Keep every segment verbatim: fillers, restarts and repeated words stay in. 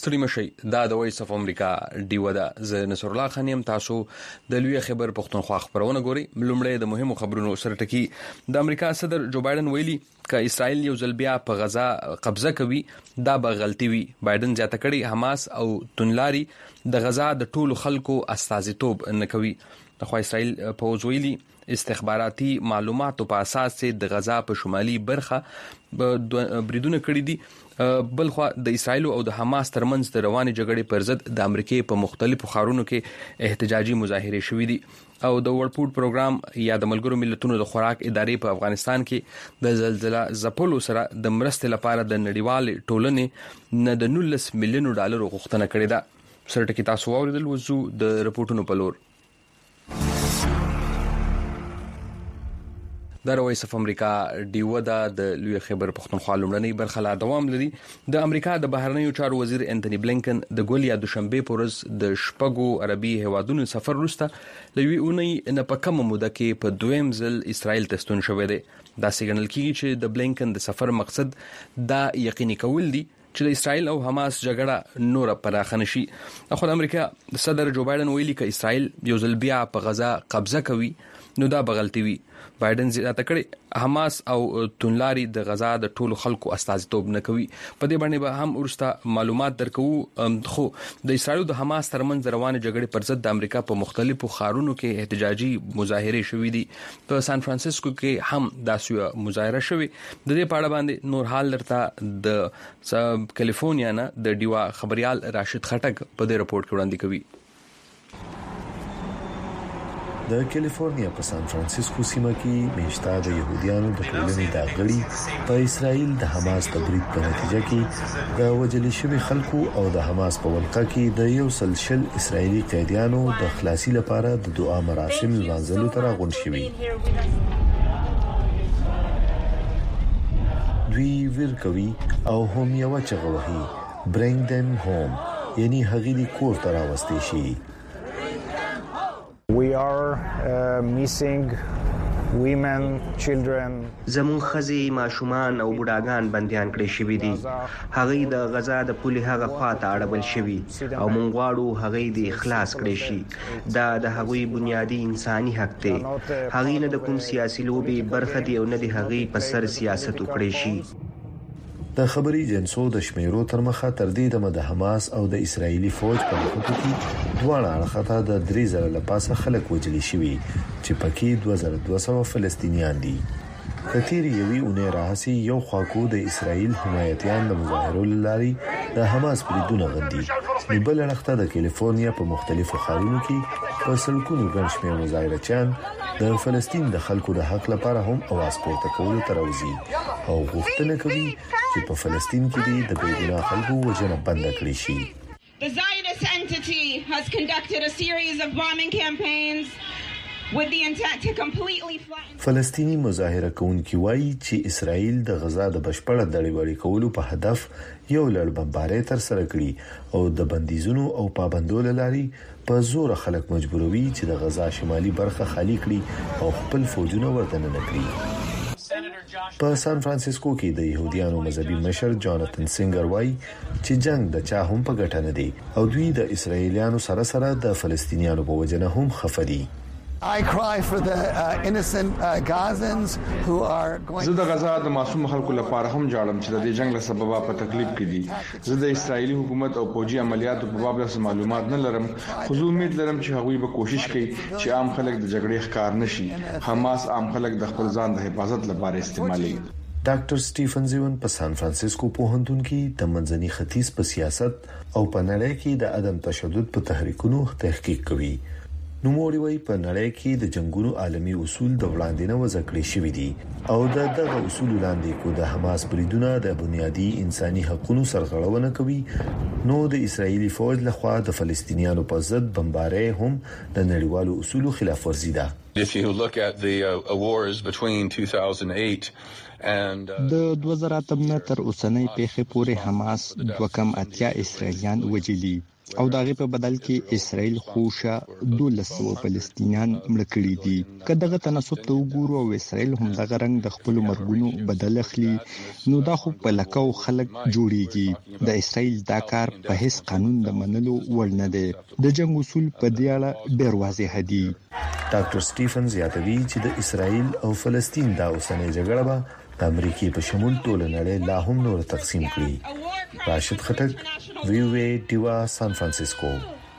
ستړي مشي دا د وایس اف امریکا ډیو ده ز نصر الله خان يم تاسو د لوی خبر پښتونخوا خبرونه ګوري لومړی د مهمو خبرونو سره ټکی د امریکا صدر جو بایدن ویلي ک اسرائیل یو ځل بیا په غزا قبضه کوي دا به غلطي وي بایدن ځاته کړي حماس او تنلاري د غزا د ټولو خلکو استازیتوب نه کوي د خو اسرائیل په وزویلي استخباراتي معلوماتو په اساس د غزا په شمالي برخه بریدونه کړی دي بل خو د اسرائیل او د حماس ترمنځ د رواني جګړې پر ضد د امریکای په مختلفو ښارونو کې احتجاجي مظاهره شوې دي او د ورلد فود پروګرام یا د ملګرو ملتونو د خوراک ادارې په افغانستان کې د زلزلہ ځپلو سره د مرستې لپاره د نړیوال ټولنې نه د نولس میلیون ډالر غوښتنه کړې ده سره ټکی تاسو اوریدل وځو د رپورټونو په لور د وایس اف امریکا ډیو ده د لوی خبر پښتونخوا لومړنۍ برخه لا دوام لري د امریکا د بهرنیو چارو وزیر انټونی بلینکن د ګولیا دوشنبه پورز د شپږو عربي هوادونو سفر وروسته لوی اونۍ نه په کومه موده کې په دویم ځل اسرائیل ته ستون شوې ده دا سیګنل کیږي چې د بلینکن د سفر مقصد دا یقیني کول دي چې د اسرائیل او حماس جګړه نور پراخه نشي خو د امریکا صدر جو بایدن ویلي ک اسرائیل یو ځل بیا په غزا قبضه کوي نو دا بغلطي وي بایدن زیاته کړي حماس او تنلاري د غزا د ټولو خلکو استازیتوب نه کوي په دې باندې به هم ورسته معلومات درکو خو د اسرائیل او د حماس ترمنځ روانه جګړې پر ضد د امریکا په مختلفو ښارونو کې احتجاجي مظاهره شوې دي په سان فرانسیسکو کې هم داسې مظاهره شوې د دې په اړه باندې نور حال درته د کیلیفورنیا نه د ډیوا خبريال راشد خټک په دې رپورت کې وړاندې کوي د کیلیفورنیا په سان فرانسیسکو سیمه کې میشته د يهوديانو د ټولنې د غړي په اسرائیل د حماس د برید په نتیجه کې د وجل شوی خلکو او د حماس په ولقه کې د یو سلسل اسرائیلي قیدیانو د خلاصي لپاره د دعا مراسم لمانځلو تر غون شوي دوی ور کوي او هم یو چغوهي bring them home یعنی هغه دي کور ته راوستي شي We are uh, missing women, children. زمون خزي ماشومان او بوډاګان بنديان کړي شوی دي هغه د غزا د پولي هغه خواته اړول شوی او مونږ غواړو هغه د اخلاص کړي شي دا د هغوی بنیادی انساني حق دی هغه نه د کوم سیاسي لوبي برخه دی او نه د هغه په سر سیاست وکړي شي د خبري جنسو د شمیرو تر مخه تر دې د حماس او د اسرایلی فوج په لخوا کې دواړه اړخته د درې زره لپاسه خلک وجلي شوي چې پکې دوه زره دوه سوه فلسطینیان دي کثیر یوي اونې راهسي یو خواکو د اسرایل حمایتيان د مظاهرو لاري د حماس بریدونه غندي بل اړخته د کیلیفورنیا په مختلفو ښارونو کې په سلکونو ګڼ شمېر مظاهرچیان د فلسطین د خلکو د حق لپاره هم اواز پورته کولو تر راوځي او غوښتنه کوي چې په فلسطین کې د بېګناه خلکو وژنه بند کړي شي. The Zionist entity has conducted a series of bombing campaigns with the intent to completely flatten فلسطینی مظاهره کوونکي وایي چې اسرائیل د غزا د بشپړ دړیوالي کولو په هدف یو لړ بمبارۍ تر سره کړي او د بندیزونو او پابندولو لاري په زور خلک مجبوروي چې د غزا شمالي برخه خالی کړي او خپل فوجونه ورته نه کړي په سان فرانسیسکو کې د يهوديانو مذهبي مشر جاناتن سینګر وایي چې جنگ د چا هم په ګټه نه دی او دوی د اسرایلیانو سره سره د فلسطینیانو په وجنه هم خفدي I cry for the uh, innocent uh, Gazans who are going زه د غزا د معصوم خلکو لپاره هم جاړم چې د دې جنگ له سببه په تکلیف کې دي زه د اسرایلی حکومت او فوجي عملیاتو په باب له معلومات نه لرم خو زه امید لرم چې هغوی به کوشش کوي چې عام خلک د جګړې ښکار نشي حماس عام خلک د خپل ځان د حفاظت لپاره استعمالوي ډاکټر سټیفن زیون په سان فرانسیسکو پوهنتون کې د منځني ختیځ په سیاست او په نړۍ کې د عدم تشدد په تحریکونو تحقیق کوي نو موري وای په نړۍ کې د جنگونو عالمي اصول د وړاندې نه وځکړي شوې دي او د دغه اصول لاندې کو د حماس بریدونه د بنیادی انساني حقوقو سرغړونه کوي نو د اسرایلی فوج لخوا د فلسطینیانو په ضد بمبارۍ هم د نړیوالو اصولو خلاف ورزي ده. If you look at the uh, wars between two thousand eight and uh, د دوه زره اته تر اوسنۍ پیښې پورې حماس دوه کم اتیا اسرایلیان وجلي او د هغه په بدل کې اسرائیل خوشا دولس سوه فلسطینیان مړ کړي دي. که دغه تناسب ته وګورو او اسرائیل هم دغه رنګ د خپل مرګونو بدل اخلي نو دا خو په لکو خلک جوړيږي. د اسرائیل دا کار په هیڅ قانون د منلو وړ نه دی. د جنگ اصول په دې اړه ډېر واضح دي. ډاکټر سټیفنز یادوي چې د اسرائیل او فلسطین دا اوسنۍ جګړه به د امریکای په شمول ټول نړۍ لا هم نور تقسیم کړي. راشد خټک، وی او ای ډیوا، سان فرانسیسکو.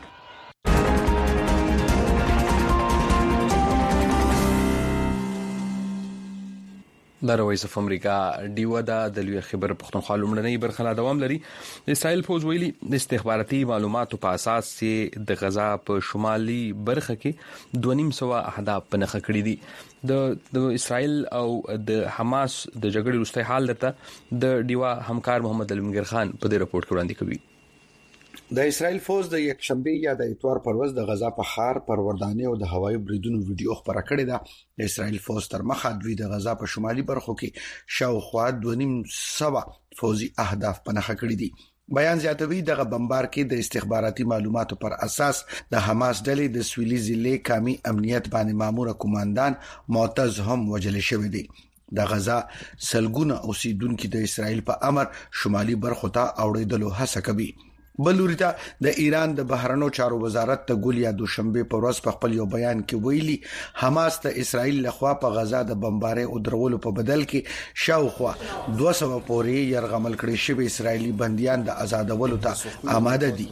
د وایس اف امریکا ډیوا د لوی خبر پښتونخوا لومړنۍ برخه لا دوام لري. د اسرائیل فوج ویلي د استخباراتي معلوماتو په اساس چې د غزا په شمالي برخه کې دوه نیم سوه اهداف په نخښه کړي دي. د د اسرائیل او د حماس د جګړې وروستی حال درته د ډیوا همکار محمد علمگیر خان په دې رپورت کې وړاندې کوي. د اسرائیل فوج د یک شنبه یا د اتوار پر ورځ د غزا په ښار پروردانې او د هوایي بریدونو ویډیو خبره کړې ده. د اسرائیل فوج تر مخه دوی د غزا په شمالي برخو کې شاوخوا دوه نیم سوه فوزي اهداف په نخښه کړي دي. بیان زیاتوي دغه بمبار کې د استخباراتي معلوماتو پر اساس د حماس ډلې د سویلي ضلع کامي امنیت باندې مامور قوماندان معتز هم وجل شوی دی. د غزا سلګونه اوسیدونکو د اسرائیل په امر شمالي برخو ته اوړېدلو هڅه کوي. بلوريتا د ایران د بهرنیو چارو وزارت ته ګولیا دوشنبه په ورځ په خپل یو بیان کې ویلي حماس ته اسرائیل لخوا په غزا د بمبارۍ او درولو په بدل کې شاوخوا دوه سوه پورې يرغمل کړي شوی اسرایلی بنديان د آزادولو ته آماده دي.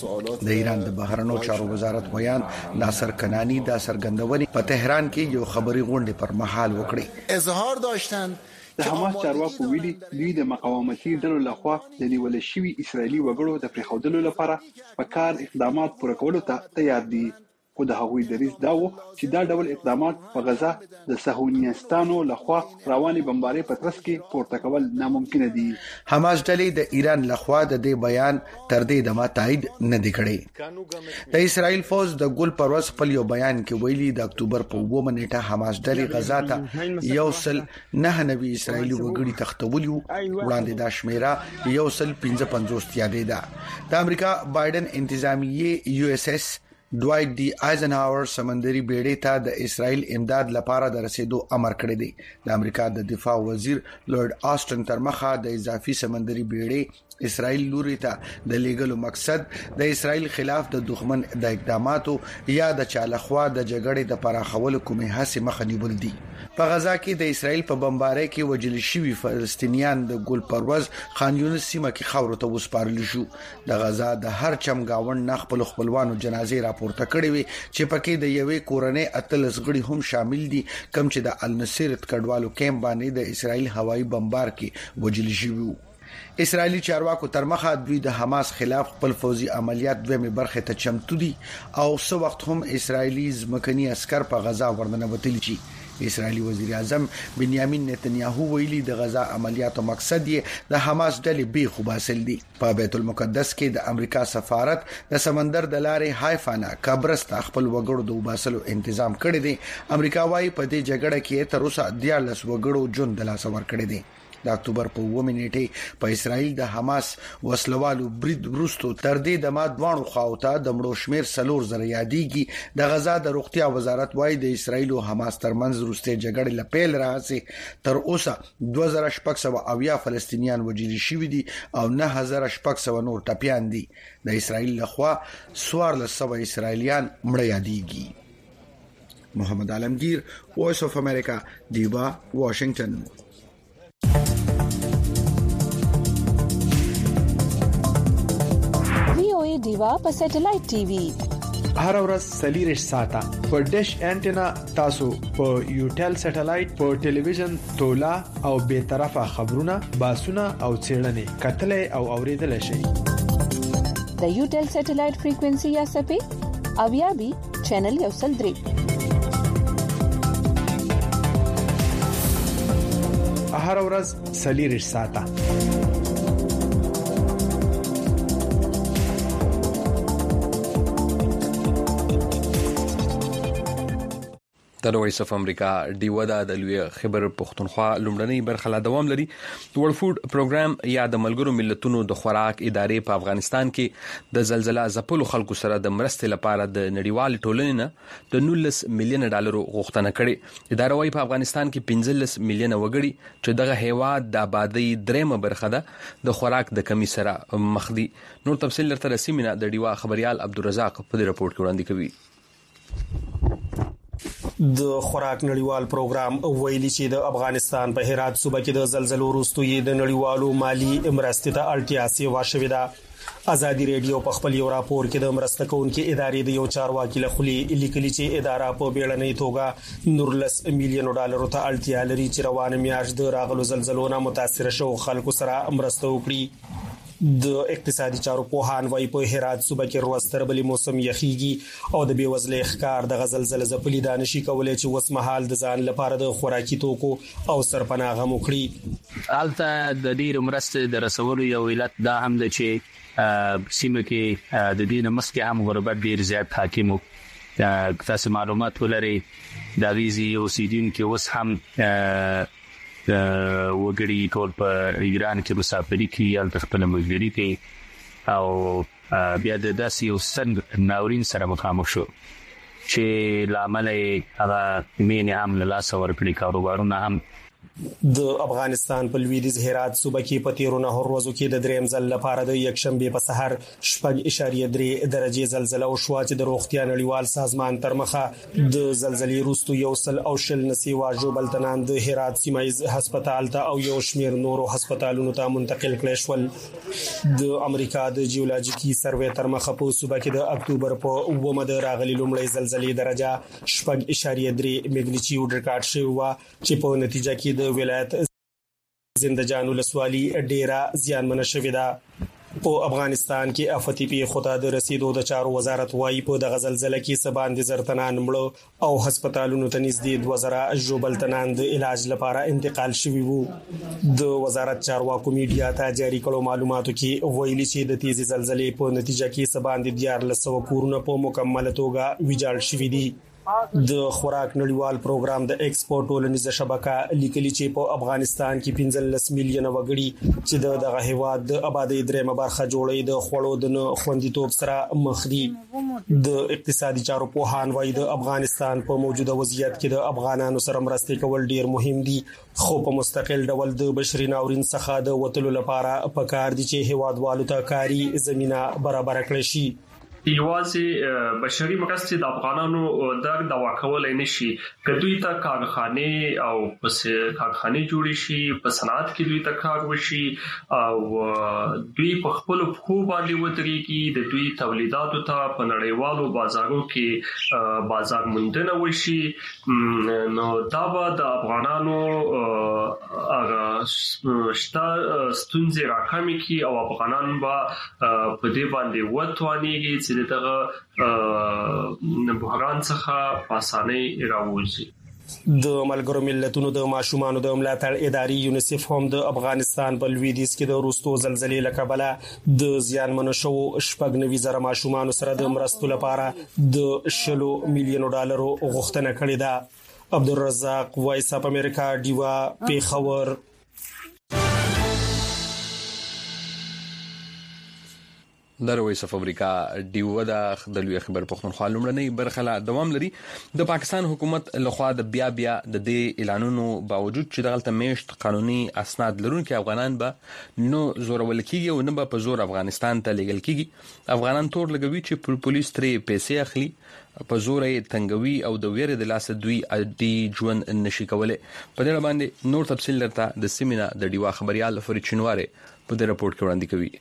د ایران د بهرنیو چارو وزارت بیان ناصر کنانی د سرګندونې په تهران کې یو خبري غونډه پر مهال وکړي. اظهار داشتن د حماس چارواکو ویلي دوی د مقاومتي ډلو لخوا د نیول شوی اسرایلی وګړو د پریښودلو لپاره په کار اقدامات پوره کولو ته تیار دي. خو د هغوی دریځ دا و چې دا ډول اقدامات په غزا د صهیونیستانو لخوا رواني بمبارۍ په ترڅ کې پورته کول ناممکن دي. حماس ډلې د ایران لخوا د دې بیان تر دې دمه تایید نه دی کړی. د اسرائیل فوج د ګل پرواز خپل یو بیان کې ویلي د اکتوبر په اووه نیټه حماس ډلې غزا ته یو سل نه نوي اسرائیلی وګړي تختولي وړاندې د شمیره یو سل پنځه پنځوس یادې ده. د امریکا بایدن انتظامیه یو اس اس دوایټ ډي آیزنهاور سمندري بیړۍ ته د اسرائیل امداد لپاره د رسیدو امر کړی دی. د امریکا د دفاع وزیر لورد آسټن تر مخه د اضافي سمندري بیړۍ اسرائیل لوري ته د لیګلو مقصد د اسرائیل خلاف د دښمن د اقداماتو یا د چالخوا د جګړې د پراخولو کومه هڅه مخه نیول دي. په غزا کې د اسرائیل په بمبارۍ کې وژل شوي فلسطینیان د ګل پرواز خان یونس سیمه کې خاورو ته وسپارل شو. د غزا د هر چمګاون نه خپل خپلوانو جنازې راپورته کړې وي چې پکې د یوې کورنۍ اتلس غړي هم شامل دي کوم چې د النصرت کډوالو کیمپ باندې د اسرائیل هوایي بمبار کې وژل شوي. اسرائیلی چارواکو تر مخه دوی د حماس خلاف خپل فوزي عملیات دویمه برخه ته چمتو دي او څو وخت هم اسرائیلی ځمکني عسكر په غزا ورننوتلی شي. اسرائیلی وزیر اعظم بنیامین نتنیاهو ویلي د غزا عملیاتو مقصد یې د حماس ډلې بي خوباسل دي. په بیت المقدس کې د امریکا سفارت د سمندر د لارې حیفا نه قبرس ته خپل وګړو د وباسلو تنظیم کړی دی. امریکا وايي په دې جګړه کې تر اوسه دیارلس وګړو ژوند د لاس ور کړی دی. د اکتوبر په اووه نیټه په اسرائیل د حماس وسلوالو برید وروسته تر دې د ما دوانو خواوته د مړو شمیر سلور زره یادېږي. د غزا د روغتیا وزارت وايي د اسرائیل او حماس ترمنځ وروسته جګړې لپیل راځي تر اوسه دوه زره شپږ سوه اویا فلسطینیان وژل شوي دي او نه هزار شپږ سوه نور ټپیان دي. د اسرائیل لخوا څوارلس سوه اسرائیلیان مړه یادېږي. محمد علمگیر، وایس اف امریکا، ډیوا، واشنگټن. ډیوا په سټلایټ ټي وي هر ورځ سلیریش ساته په ډیش انټینا تاسو په یوټل سټلایټ په ټلویزیون تولا او به طرفه خبرونه باسونه او چیرنې کتلې او اوریدل شي. د یوټل سټلایټ فریکوئنسي یا سپې اویا بي چینل یو سل درې هر ورځ سلیریش ساته. د وایس اف امریکا ډیو دا د لوی خبر پښتونخوا لومړنۍ برخه لا دوام لري. د ورلد فود پروګرام یا د ملګرو ملتونو د خوراک ادارې په افغانستان کې د زلزلہ ځپلو خلکو سره د مرستې لپاره د نړیوال ټولنې نه د نولس میلیون ډالر غوښتنه کړې. اداره وايي په افغانستان کې پنځلس میلیون وګړي چې دغه هیواد د آبادی دریمه برخه ده د خوراک د کمی سره مخ دي. نور تفصیل لرته رسیمینه د ډیوا خبريال عبدالرزاق په دې رپورت کې وړاندې کوي. د خوراک نړیوال پروګرام ویلي چې د افغانستان په هرات صوبه کې د زلزلو وروسته د نړیوالو مالی مرستې ته اړتیا سیوا شوې ده. ازادي ریډیو په خپل یو راپور کې د مرسته کوونکو ادارې د یو چارواکي له خولي لیکلي چې اداره په بیړنۍ توګه نورلس میلیون ډالر ته اړتیا لري چې روانه میاشت د راغلو زلزلو نه متاثر شو خلکو سره مرسته وکړي. د اقتصادي چارو پوهان وايي په هرات صوبه کې روستر بلی موسم یخیږي او د بیوزلۍ ښکار د غزلزله زپلی دانشي کولای چې وسمحال د ځان لپاره د خوراکي توکو او سرپناه مخړي. الته د ډیر مرستې د رسولو یو علت دا هم ده چې سیمه کې د دین مسکه هم غربت ډیر زیات حاکم وو. تاسو معلومات ولري د ویزي او سیدین کې اوس هم وګړي ټول په ایران کې مسافري کوي یا خپل مزدوري کوي او بیا د داسې یو سند ناورین سره مخامخ شو چې لامل هغه مینه هم له لاس ورکړي کاروبارونه هم. د افغانستان په لویدیځ هرات صوبه کې په تیرونه ورځو کې د دریم ځل لپاره د یک شنبه په سحر شپږ اشاریه درې درجه زلزلہ او شوا چې د روغتیا نړیوال سازمان تر مخه د زلزلې وروسته یو سل او شل نسیوا جوبل تنان د هرات سیمایز هسپتال ته او یو شمیر نورو هسپتالونو ته منتقل کړل شول. د امریکا د جیولوژیکي سروې تر مخه په صوبه کې د اکتوبر په اوومه د راغلي لومړی زلزلې درجه شپږ اشاریه درې میګنیټیوډ ریکارډ شوی و چې په نتیجه کې د ولایت زندجان ولسوالي ډیره زیانمن شوې ده. په افغانستان کې افتی په خطا د رسیدو د چارو وزارت وايي په د غزلزله کې سباند زرتنان مړو او هسپتالونو ته نږدې دوه زره جوبل تنان د علاج لپاره انتقال شوی وو. د وزارت چارواکو میډیا ته جاری کړو معلوماتو کې ویلي چې د تیزی زلزلې په نتیجه کې سباند دیار لسو کورونه په مکمل توګه ویجاړ شوي دي. د خوراک نړیوال پروګرام د ایکسپورټ ټولنیزه شبکه لیکلي چې په افغانستان کې پنځلس میلیونه وګړي چې د دغه هیواد د آبادی دریمه برخه جوړي د خوړو د خوندیتوب سره مخ دي. د اقتصادي چارو پوهان وايي د افغانستان په موجوده وضعیت کې د افغانانو سره مرستې کول ډیر مهم دي خو په مستقل ډول د بشري ناورین څخه د وټلو لپاره پکار دي چې هیوادوالو ته کاري زمينه برابر کړي شي. یوازې بشري مرستې د افغانانو د دوا کولای نشي که دوی ته کارخانه او پس کارخانه جوړ شي په صنعت کې دوی ته کار وشي او دوی په خپل خو باندې ودرېږي د دوی تولیداتو ته په نړیوالو بازارو کې بازار موندنه وشي نو دا به د افغانانو هغه شته ستونزې راکمي کی او افغانان به په دې باندې وټوانيږي چې دغه بحران څخه په اسانۍ راوځي. د ملګرو ملتونو د ماشومانو د ملاتړ ادارې یونیسف هم د افغانستان په لویدیځ کې د وروستو زلزلې لکبله د زیانمن شو شپږ نوي زره ماشومانو سره د مرستو لپاره د شلو میلیونو ډالرو غوښتنه کړې ده. عبدالرزاق وایس اف امریکا ډیوا پیښور. د وایس اف امریکا ډیو د لوی خبر پښتونخوا لومړنۍ برخه لا دوام لري. د پاکستان حکومت لخوا د بیا بیا د دې اعلانونو باوجود چې دغلت میشت قانوني اسناد لرونکي افغانان به نو زورول کیږي او نه به په زور افغانستان ته لګل کیږي. افغانان تور لګوي چې پولیس ترې پیسې اخلي په زور یې تنګوي او د ویره د لاس دوی عادي ژوند نشي کولای. په دې باندې نور تفصیل لرته د سیمینه د ډیوا خبريال فرید شینواره په دې رپورت کې وړاندې کوي.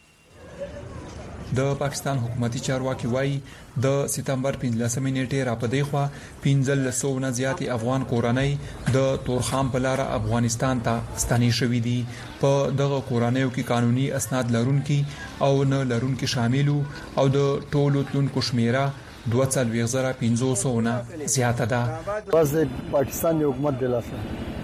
د پاکستان حکومتي چارواکي وایي د سپتمبر پنځلسمې نیټې راپدې خوا پنځل سو نه زیات افغان کورنۍ د تورخام په لار افغانستان ته ستنې شوې دي. په دغه کورنیو کې قانوني اسناد لرونکي او نه لرونکي شامل او د ټولو تلونکو شمیره دوه څلوېښت زره پنځه سوه نه زیاته ده. بس پاکستان حکومت دلاسه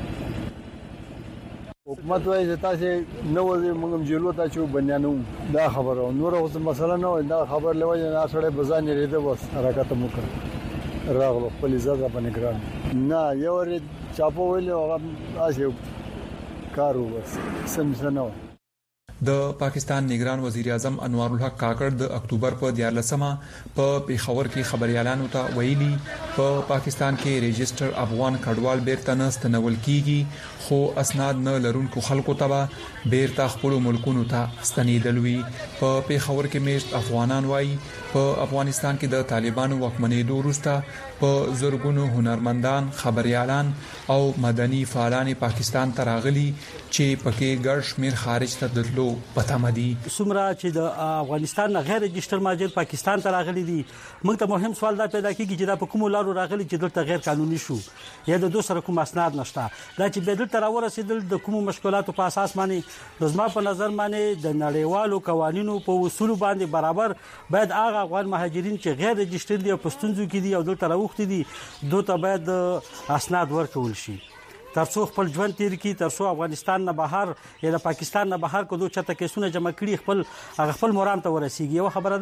حکومت وايي چې تاسو نو موږ جیلو ته چې بنیانو دا خبره نور اوس مسله نه دا خبر لوي نه سره بزان لري ده بس حرکت مو کړ راغلو خپل عزت باندې ګران نه یو ور چاپو ویلو هغه اسی کارو بس سم سنو د پاکستان نگران وزیر اعظم انوار الحق کاکړ د اکتوبر په دیارلسمه په پیښور کې خبريالانو ته ویلي په پاکستان کې ريجستر افغان کډوال بیرته نستنول کیږي خو اسناد نه لرونکو خلکو ته بیرته خپل ملکونو ته ستنیدل وی په پیښور کې میشت افغانان وای په افغانستان کې د طالبانو واکمنېدو وروسته په زرګونو هنرمندان خبريالان او مدني فعالان پاکستان ته راغلي چې پکې ګډ شمیر خارج ته دتلو پته مدي سمرا چې د افغانستان نه غیر رجستر ماجر پاکستان ته راغلي دي موږ ته مهم سوال دا پیدا کیږي چې دا په کوم لارو راغلي چې دلته غیر قانوني شو یا د دوه سره کوم اسناد نشته دا چې به دلته راورسېدل د کوم مشکلاتو په اساس باندې د زما په نظر باندې د نړیوالو قوانینو په اصول باندې برابر باید هغه افغان مهاجرین چې غیر رجستر دي او پښتونځو کې دي او دلته راوخت دي دوی ته باید اسناد ورکول شي ترڅو خپل ژوند تیر کی ترڅو افغانستان نه بهر یا د پاکستان نه بهر کو دوه چته کیسونه جمع کړي خپل خپل مرام ته ورسیږي یو خبره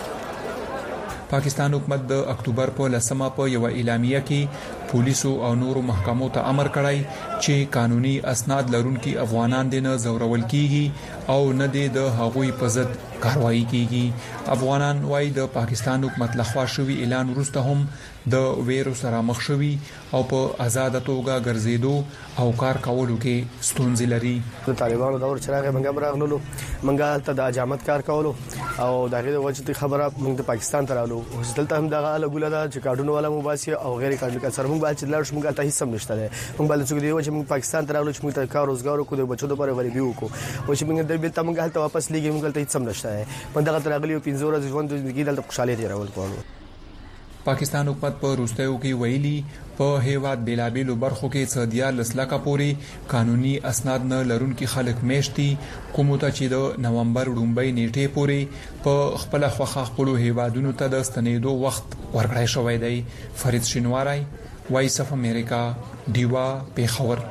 ده پاکستان حکومت د اکتوبر په لسمه په یو اعلامیه کې پولیسو او نورو محکمو ته امر کړی چې قانوني اسناد لرونکي افغانان دي نه زورول کیږي او نه دي د هغوی په ضد کاروایی کیږي افغانان وايي د پاکستان حکومت لخوا شوی اعلان وروسته هم د ویرو سره مخ شوی او په آزاد توګه ګرځېدو او کار کولو کې ستونزې لري د طالبانو دور چراغ منګه براغلو منګه ته د اجامت کار کولو او دغه د وجه خبره موږ د پاکستان ته رالو هوستل ته هم دغه لګول دا چې کارډونو والا مباسي او غیر کارډونو سره موږ باید چې لاړ شو موږ ته هیڅ هم نشته موږ باید چې دی چې موږ پاکستان ته رالو چې موږ ته کار روزګار کو د بچو لپاره غریبي وکړو او چې موږ د بیل ته موږ هلته واپس لګي موږ ته هیڅ هم نشته په دغه ترغلی او پنځه ورځې ژوند د زندګۍ د خوشاله دی راول کوو پاکستان حکومت په روستیو کې ویلي په هیواد بیلابیلو برخو کې سعودیا لسلکه پوري قانوني اسناد نه لرونکي خلک میشتي کوم ته چې د نومبر لومبۍ نیټه پوري په خپل خوخه خپل هیوادونو ته د ستنېدو وخت ورکړای شوی دی فرید شینواری وایس اف امریکا دیوا پیښور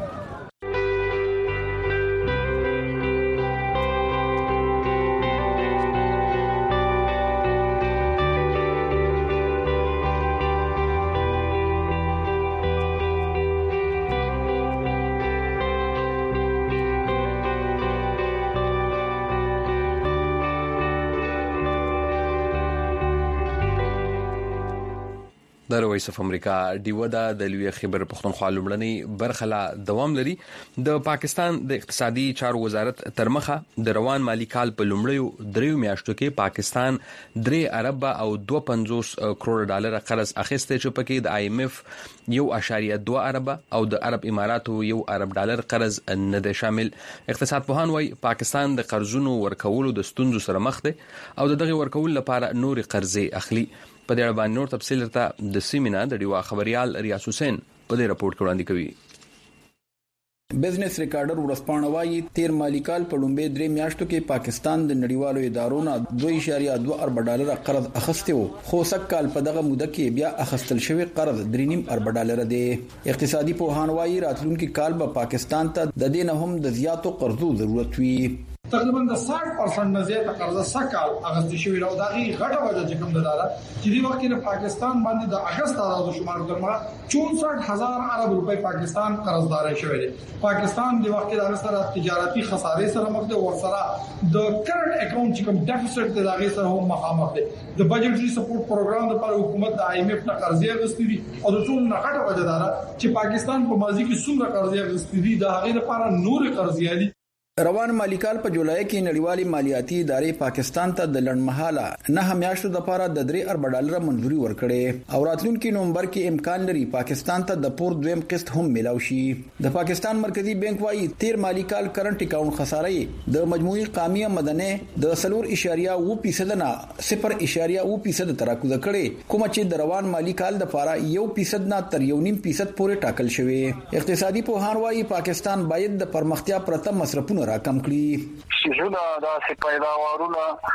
د وایس اف امریکا دیو دا د لوی خبر پښتونخوا لومړنی برخلا دوام لري د پاکستان د اقتصادي چارو وزارت ترمخه د روان مالی کال په لومړیو دریو میاشتو کې پاکستان درې ارب او دوه پنځوس کروڑ ډالر قرض اخیسته چې پکې د آی ایم اف یو اشاریه دوه ارب او د عرب اماراتو یو ارب ډالر قرض نه ده شامل اقتصاد پوهان وايي پاکستان د قرضونو ورکولو د ستونزو سره مخ دی او د دغه ورکول لپاره نور قرضې اخلي په دې اړه باندې نور تفصیل ته د سیمینه د ډیوا خبريال ریاض حسین په دې راپورټ کې وړاندې کوي بزنس ریکارډر ورسپانه وايي تیر مالی کال په لومبې درې میاشتو کې پاکستان د نړیوالو ادارو نه دوه اشاریه دوه ارب ډالر قرض اخیسته وو خو سک کال په دغه موده کې بیا اخیستل شوی قرض درې نیم ارب ډالر دی اقتصادي پوهان وايي راتلونکي کال به پاکستان ته د دې نه هم د زیاتو قرضو ضرورت وي تقریبا د ساठ پرسنټ نه زیاته قرضه سکهال اغستې شوې او دا غي غټه وجه چې کوم دلاره چې دی وخت کې پاکستان باندې د اگست تعداد شمار درمه چونسठ هزار ارب روپے پاکستان قرضدار شوی دی پاکستان د وخت کې د سره تجارتي خسارې سره مخ دی او سره د کرنٹ اکاونټ چې کوم ډیفیسټ دی دا غي سره هم مخامخ دی د بجټري سپورټ پروګرام لپاره حکومت د آی ایم ایف نه قرضې اغستې دي او د ټول نه غټه وجه دا چې پاکستان په ماضي کې څومره قرضې اغستې دي دا غي لپاره نور قرضې دي روان مالی کال په جولای کې نړیوالي مالیاتي ادارې پاکستان ته د لړمحاله نه میاشتو د لپاره د درې ارب ډالر منځوري ورکړې او راتلونکي نومبر کې امکان لري پاکستان ته د پور دویم قسط هم ملاوي شي د پاکستان مرکزی بانک وايي تیر مالی کال کرنٹ اکاونټ خسارې د مجموعي قامی مدنه د صفر اشاریه اووه فیصد نه صفر اشاریه اووه فیصد تراکوزه کړي کوم چې د روان مالی کال د لپاره یو فیصد نه تر یو نیم فیصد پورې ټاکل شوی اقتصادي پوهان وايي پاکستان باید د پرمختیا پرته مصرفونه راکم کړي شیزونه د پیداوارونه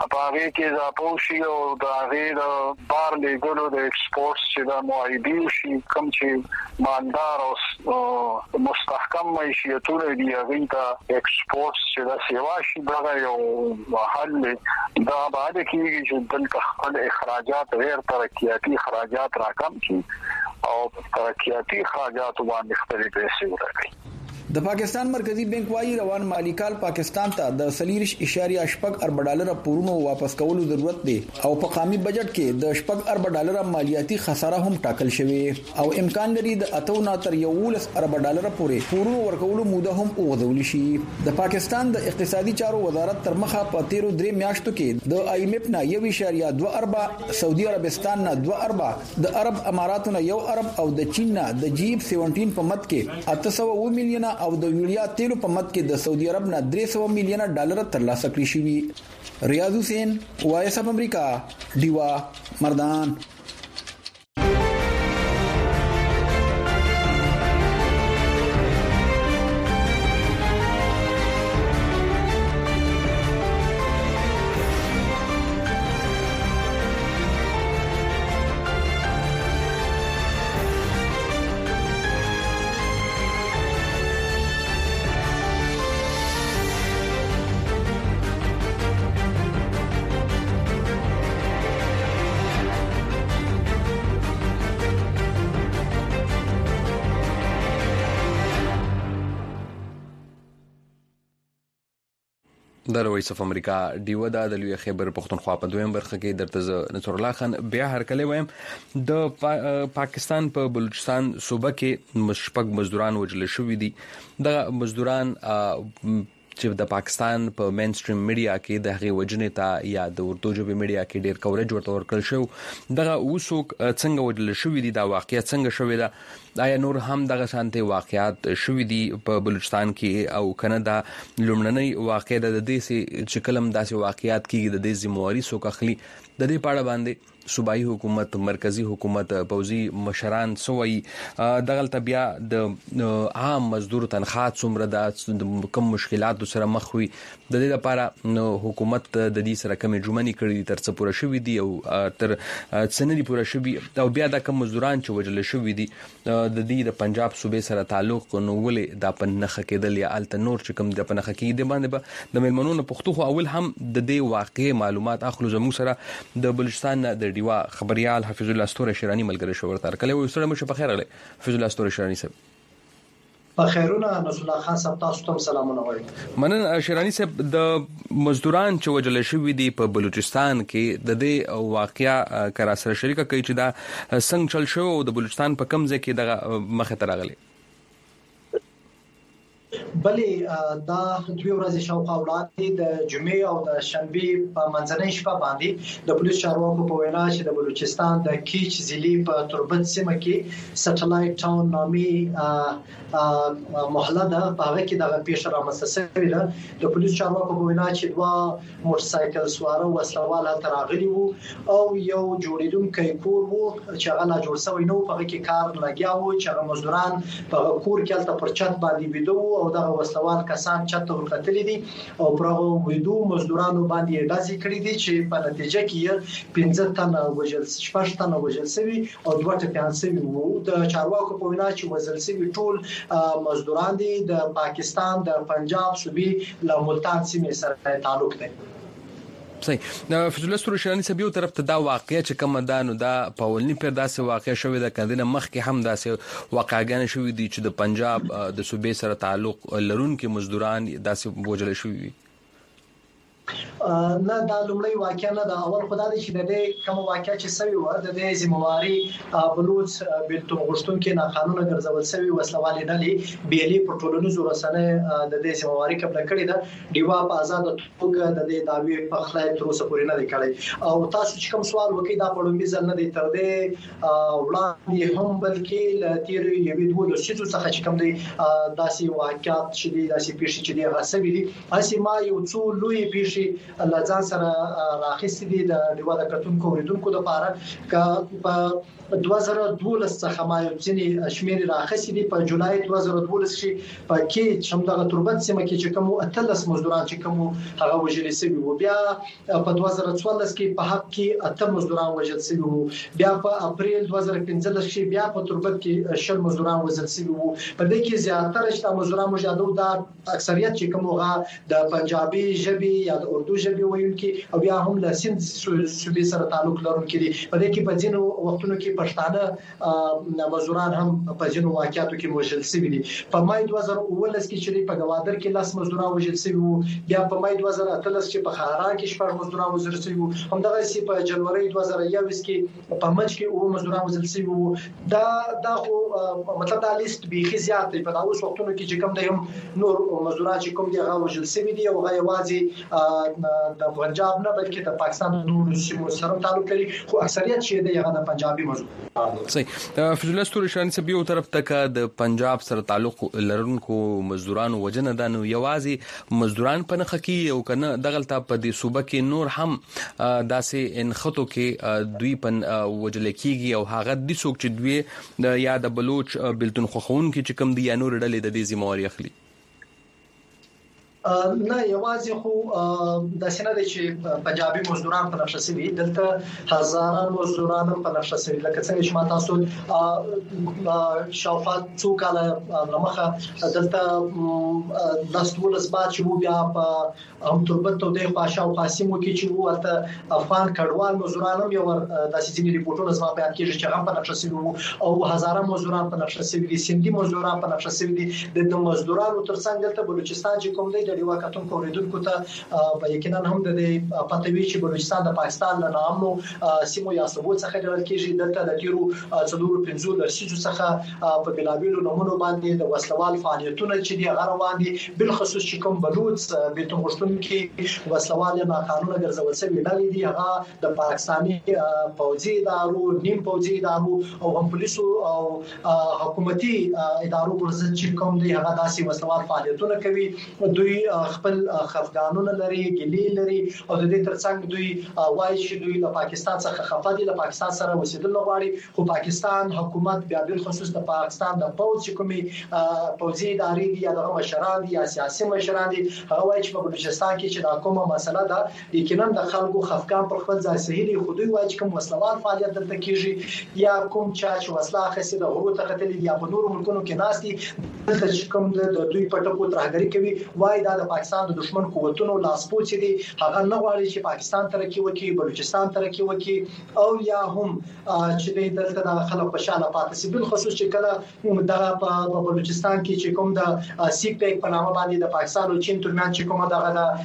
هغه کې دا پوشي او دا غیر بار لګولو د ایکسپورټس چې د معاهدې شي کوم چې مالدار او مستحکم معیشتونه دی هغه ته ایکسپورټس چې د سیوا شي دا یو حل دا بعد کې چې دلته خپل اخراجات غیر ترقیاتي اخراجات راکم شي او ترقیاتي اخراجات باندې خپل پیسې ورکړي. د پاکستان مرکزی بانک وايي روان مالی کال پاکستان ته د سلیریش اشاریه شپږ ارب ډالر پورونو واپس کولو ضرورت دی او په قومي بجټ کې د شپږ ارب ډالر مالیاتي خساره هم ټاکل شوی او امکان لري د اتو تر یولس ارب ډالر پورې پورونو ورکولو موده هم وغوډول شي. د پاکستان د اقتصادي چارو وزارت تر مخه په تیرو درې میاشتو کې د آی ایم ایف نه یو اشاریه دوه ارب، سعودي عربستان نه دوه ارب، د عرب اماراتو نه یو ارب او د چین نه د جیب سبعه په مت کې اته سوه میلیونه او د یوریا تیلو په مت کې د سعودي عرب نه درې سوه میلیونه ډالر ترلاسه کړی شوی. ریاض حسین، وایس اف امریکا، دیوا، مردان. د وایس اف امریکا دیو دا د لوی خیبر پختونخوا په دویم برخه کې درته نصر الله خان بیا هرکلی وایم. د پا پاکستان په پا بلوچستان صوبه کې مشپک مزدوران وجل شوې دي. د مزدوران چې د پاکستان په پا مین سټریم میډیا کې د هغې وجنې ته یا د اردو ژبې میډیا کې ډیر کوریج ورته ورکړل شو. دغه اوسوک څنګه وجل شوې دي، دا واقعیت څنګه شوې ده، آیا نور هم دغه شانتي واقعیات شوې دي په بلوچستان کې او کنه دا لومړنۍ واقع د دې چې کلم داسې واقعیات کې د دې ذمہواری سو کخلی د دې پاړه باندې صوبایي حکومت، مرکزی حکومت، پوزي مشران سوي دغه بیا د عام مزدور تنخواه څومره د کم مشکلات سره مخ وي، د دې لپاره حکومت د دې سره کمې جوړمنې کړې تر څو پوره شوې دي او تر سندې پوره شوې او بیا د کم مزدوران چې وجل شوې دي د دې د پنجاب صوبې سره تعلق نو ولې د پنخه کېدل یا الته نور چې کوم د پنخه کې د باندې به د ملمنونو پښتو خو اول هم د دې واقع معلومات اخلو زموږ سره د بلوچستان د ډیوا خبريال حفیظ الله استوره شیرانی ملګری شو ورته کله وي سره مو په خیر علي حفیظ الله استوره شیرانی صاحب په خیرونه نصر الله خان صاحب تاسو ته سلامونه وایم. منن شیرانی صاحب د مزدوران چې وجل شوې دي په بلوچستان کې د دې واقعیا کرا سره شریکه کوي چې دا څنګه چل شو د بلوچستان په کم ځای کې د مخه ترغلي بلې دا دوی ورځې شاوخوا وړاندې د جمعې او د شنبې په منځنۍ شپه باندې د پولیس چارواکو په وینا چې د بلوچستان د کیچ ضلع په تربت سیمه کې سټلایټ ټاون نامي محله ده، په هغه کې د پیښه رامنځته شوې ده. د پولیس چارواکو په وینا چې دوه موټرسایکل سواره وسلوال هلته راغلي وو او یو جوړیدونکی کور وو چې هغه لا جوړ شوی نه و، په هغه کې کار لګیا وو چې هغه مزدوران په کور کې هلته پر چت باندې ویده او دغه وسلوال کسان چته ورکتلې دي او پرغه ویدو مزدورانو باندې ډازې کړې دي چې په نتیجه کې پنځه تنه وژل شپږ تنه وژل شوي او دوه ټپيان شوي وو. د چارواکو په وینا چې وژل شوي ټول مزدوران دي د پاکستان د پنجاب صوبې له ملتان سیمې سره تعلق لري. صحیح. فضل الله استوره شیرانی صاحب یو طرف ته دا واقعیا چې کوم دانو دا په ولنی پر داسې واقع شوې ده کله مخکې هم داسې واقعګان شوې دي چې د پنجاب د صوبې سره تعلق لرونکي مزدوران داسې بوجل شوې نه دا لومړی واقعیا نه دا اول خدای چې د دې کوم واقعیا چې سوي و د دې ذمہواری بلوچ بیلتون غشتون کې نه قانون ګرځول سوي وسلوالې ډلې بیلي په ټولنیزو رسنۍ د دې ذمہواری قبل کړې ده. دیوا په آزاد توګه د دې داوی په خلای تر اوسه پورې نه دی کړی او تاسو چې کوم سوال وکړئ دا په لومبي ځل نه دی تر دې وړاندې هم بلکې ل تیر یوې دوه لسیزو څخه چې کوم دی داسې واقعیت چې دي داسې پیښې چې دي هغه سوي دي. اسی ما یو څو لوی پیښې لځان سره راخستې دي د ډیوا د کتونکو اوریدونکو لپاره ک په دوه زره دولس څخه ما یو ځینې شمیر راخستې دي په جولای دوه زره دولس کې په کې چې دغه تربت سیمه کې چې کوم اتلس مزدوران چې کوم هغه وجل شوی وو بیا په دوه زره څوارلس کې په حق کې اته مزدوران وجل شوی وو بیا په اپریل دوه زره پنځلس کې بیا په تربت کې شل مزدوران وجل شوی وو په دې کې زیاتره شته مزدوران مجاهدو دا اکثریت چې کوم هغه د پنجابي ژبې یا د اردو ژبې ویونکي او بیا هم له سند صوبې سره تعلق لرونکي دي په دې کې په ځینو وختونو کې پښتانه مزدوران هم په ځینو واقعاتو کې وجل شوی دي په مای دوه زره اوولس کې چې په گوادر کې لاس مزدوران وجل شوی وو بیا په مای دوه زره اتلس چې په خارا کې شپږ مزدوران وجل شوی وو همدغه سی په جنوري دوه زره یوولس کې په مچ کې او مزدوران وجل شوی وو دا دا خو مطلب دا لیست به زیات دی په اوس وختونو کې چې کوم دی هم نور مزدوران چې کوم دی هغه وجل شوی دي او هغه واځي د پنجاب نه بلکې د پاکستان نور سیمو سره تعلق لري خو اکثریت چې دی هغه د پنجابي مزدوران صحیح فضل الله ستوري شان سبي او طرف تک د پنجاب سره تعلق لرونکو مزدوران وجنه د نو یوازي مزدوران په نخ کې او کنه دغلطه په دې صوبه کې نور هم داسې انخطو کې دوی پن وجل کېږي او هغه د څوک چې دوی یا د بلوچ بلتون خوخون کې چې کم دی یا نور ډلې د دې ذمہواری اخلي نه یوازې خو د سینې د چې پنجابي مزدوران په نقشه سوي دلته هزاران مزدوران په نقشه سوي لکه څنګه چې ما تاسو شاوخوا څو کاله لمخه دلته لاستول اسبات چې بیا په هم تربت او د خاصو قاسمو کې چې وو ته افغان کډوال مزدوران هم یو د سيزي ریپورتونو زما بیان کېږي چې هغه په نقشه سوي او هزاران مزدوران په نقشه سوي دي سندي مزدوران په نقشه سوي دي د مزدورانو ترڅنګ دلته بلوچستان چې کوم دی د ډیوا کتونکو اوریدونکو ته په یقینا هم د دې پټوي چې بلوچستان د پاکستان له نامو سیمو یا صوبو څخه جوړ کیږي دلته د تیرو څلورو پنځو لسیزو څخه په بلابلو نمونه باندې د وسلوال فعالیتونه چې دی هغه روان دي بل خصوص چې کوم بلوچ بیت غشتون کې وسلوال نه قانون ګرځول شوی ډلې دي هغه د پاکستاني پوځي ادارو نیم پوځي ادارو او هم پولیسو او حکومتي ادارو پر ضد چې کوم دی هغه داسې وسلوال فعالیتونه کوي دوی خپل خفګانونه لري ګلې لري او د دې ترڅنګ دوی وایي چې دوی له پاکستان څخه خفه دي له پاکستان سره وسیدل غواړي خو پاکستان حکومت بیا بل خصوص د پاکستان د پوځ چې کومي پوځي ادارې دي یا د مشران دي یا سیاسي مشران دي هغه وایي چې په بلوچستان کې چې دا کومه مسله ده یقینا د خلکو خفګان پر خپل ځای صحیح دي خو دوی وایي چې کوم وسلوال فعالیت دلته کیږي یا کوم چې وسله اخیسته د غرو ته قتل یا په نورو ملکونو کې ناشتي دلته چې کوم د دوی پټکو ترهګری کوي وایي دا د پاکستان د دشمن قوتونو لاسپوڅ دي هغه نه غواړي چې پاکستان ترقی وکړي بلوچستان ترقی وکړي او یا هم چې دلته د خلکو په شاله پاتې سي بل خصوص چې کله د په بلوچستان کې چې کوم د سیک پیک په نامه باندې د پاکستان او چین ترمن چې کومه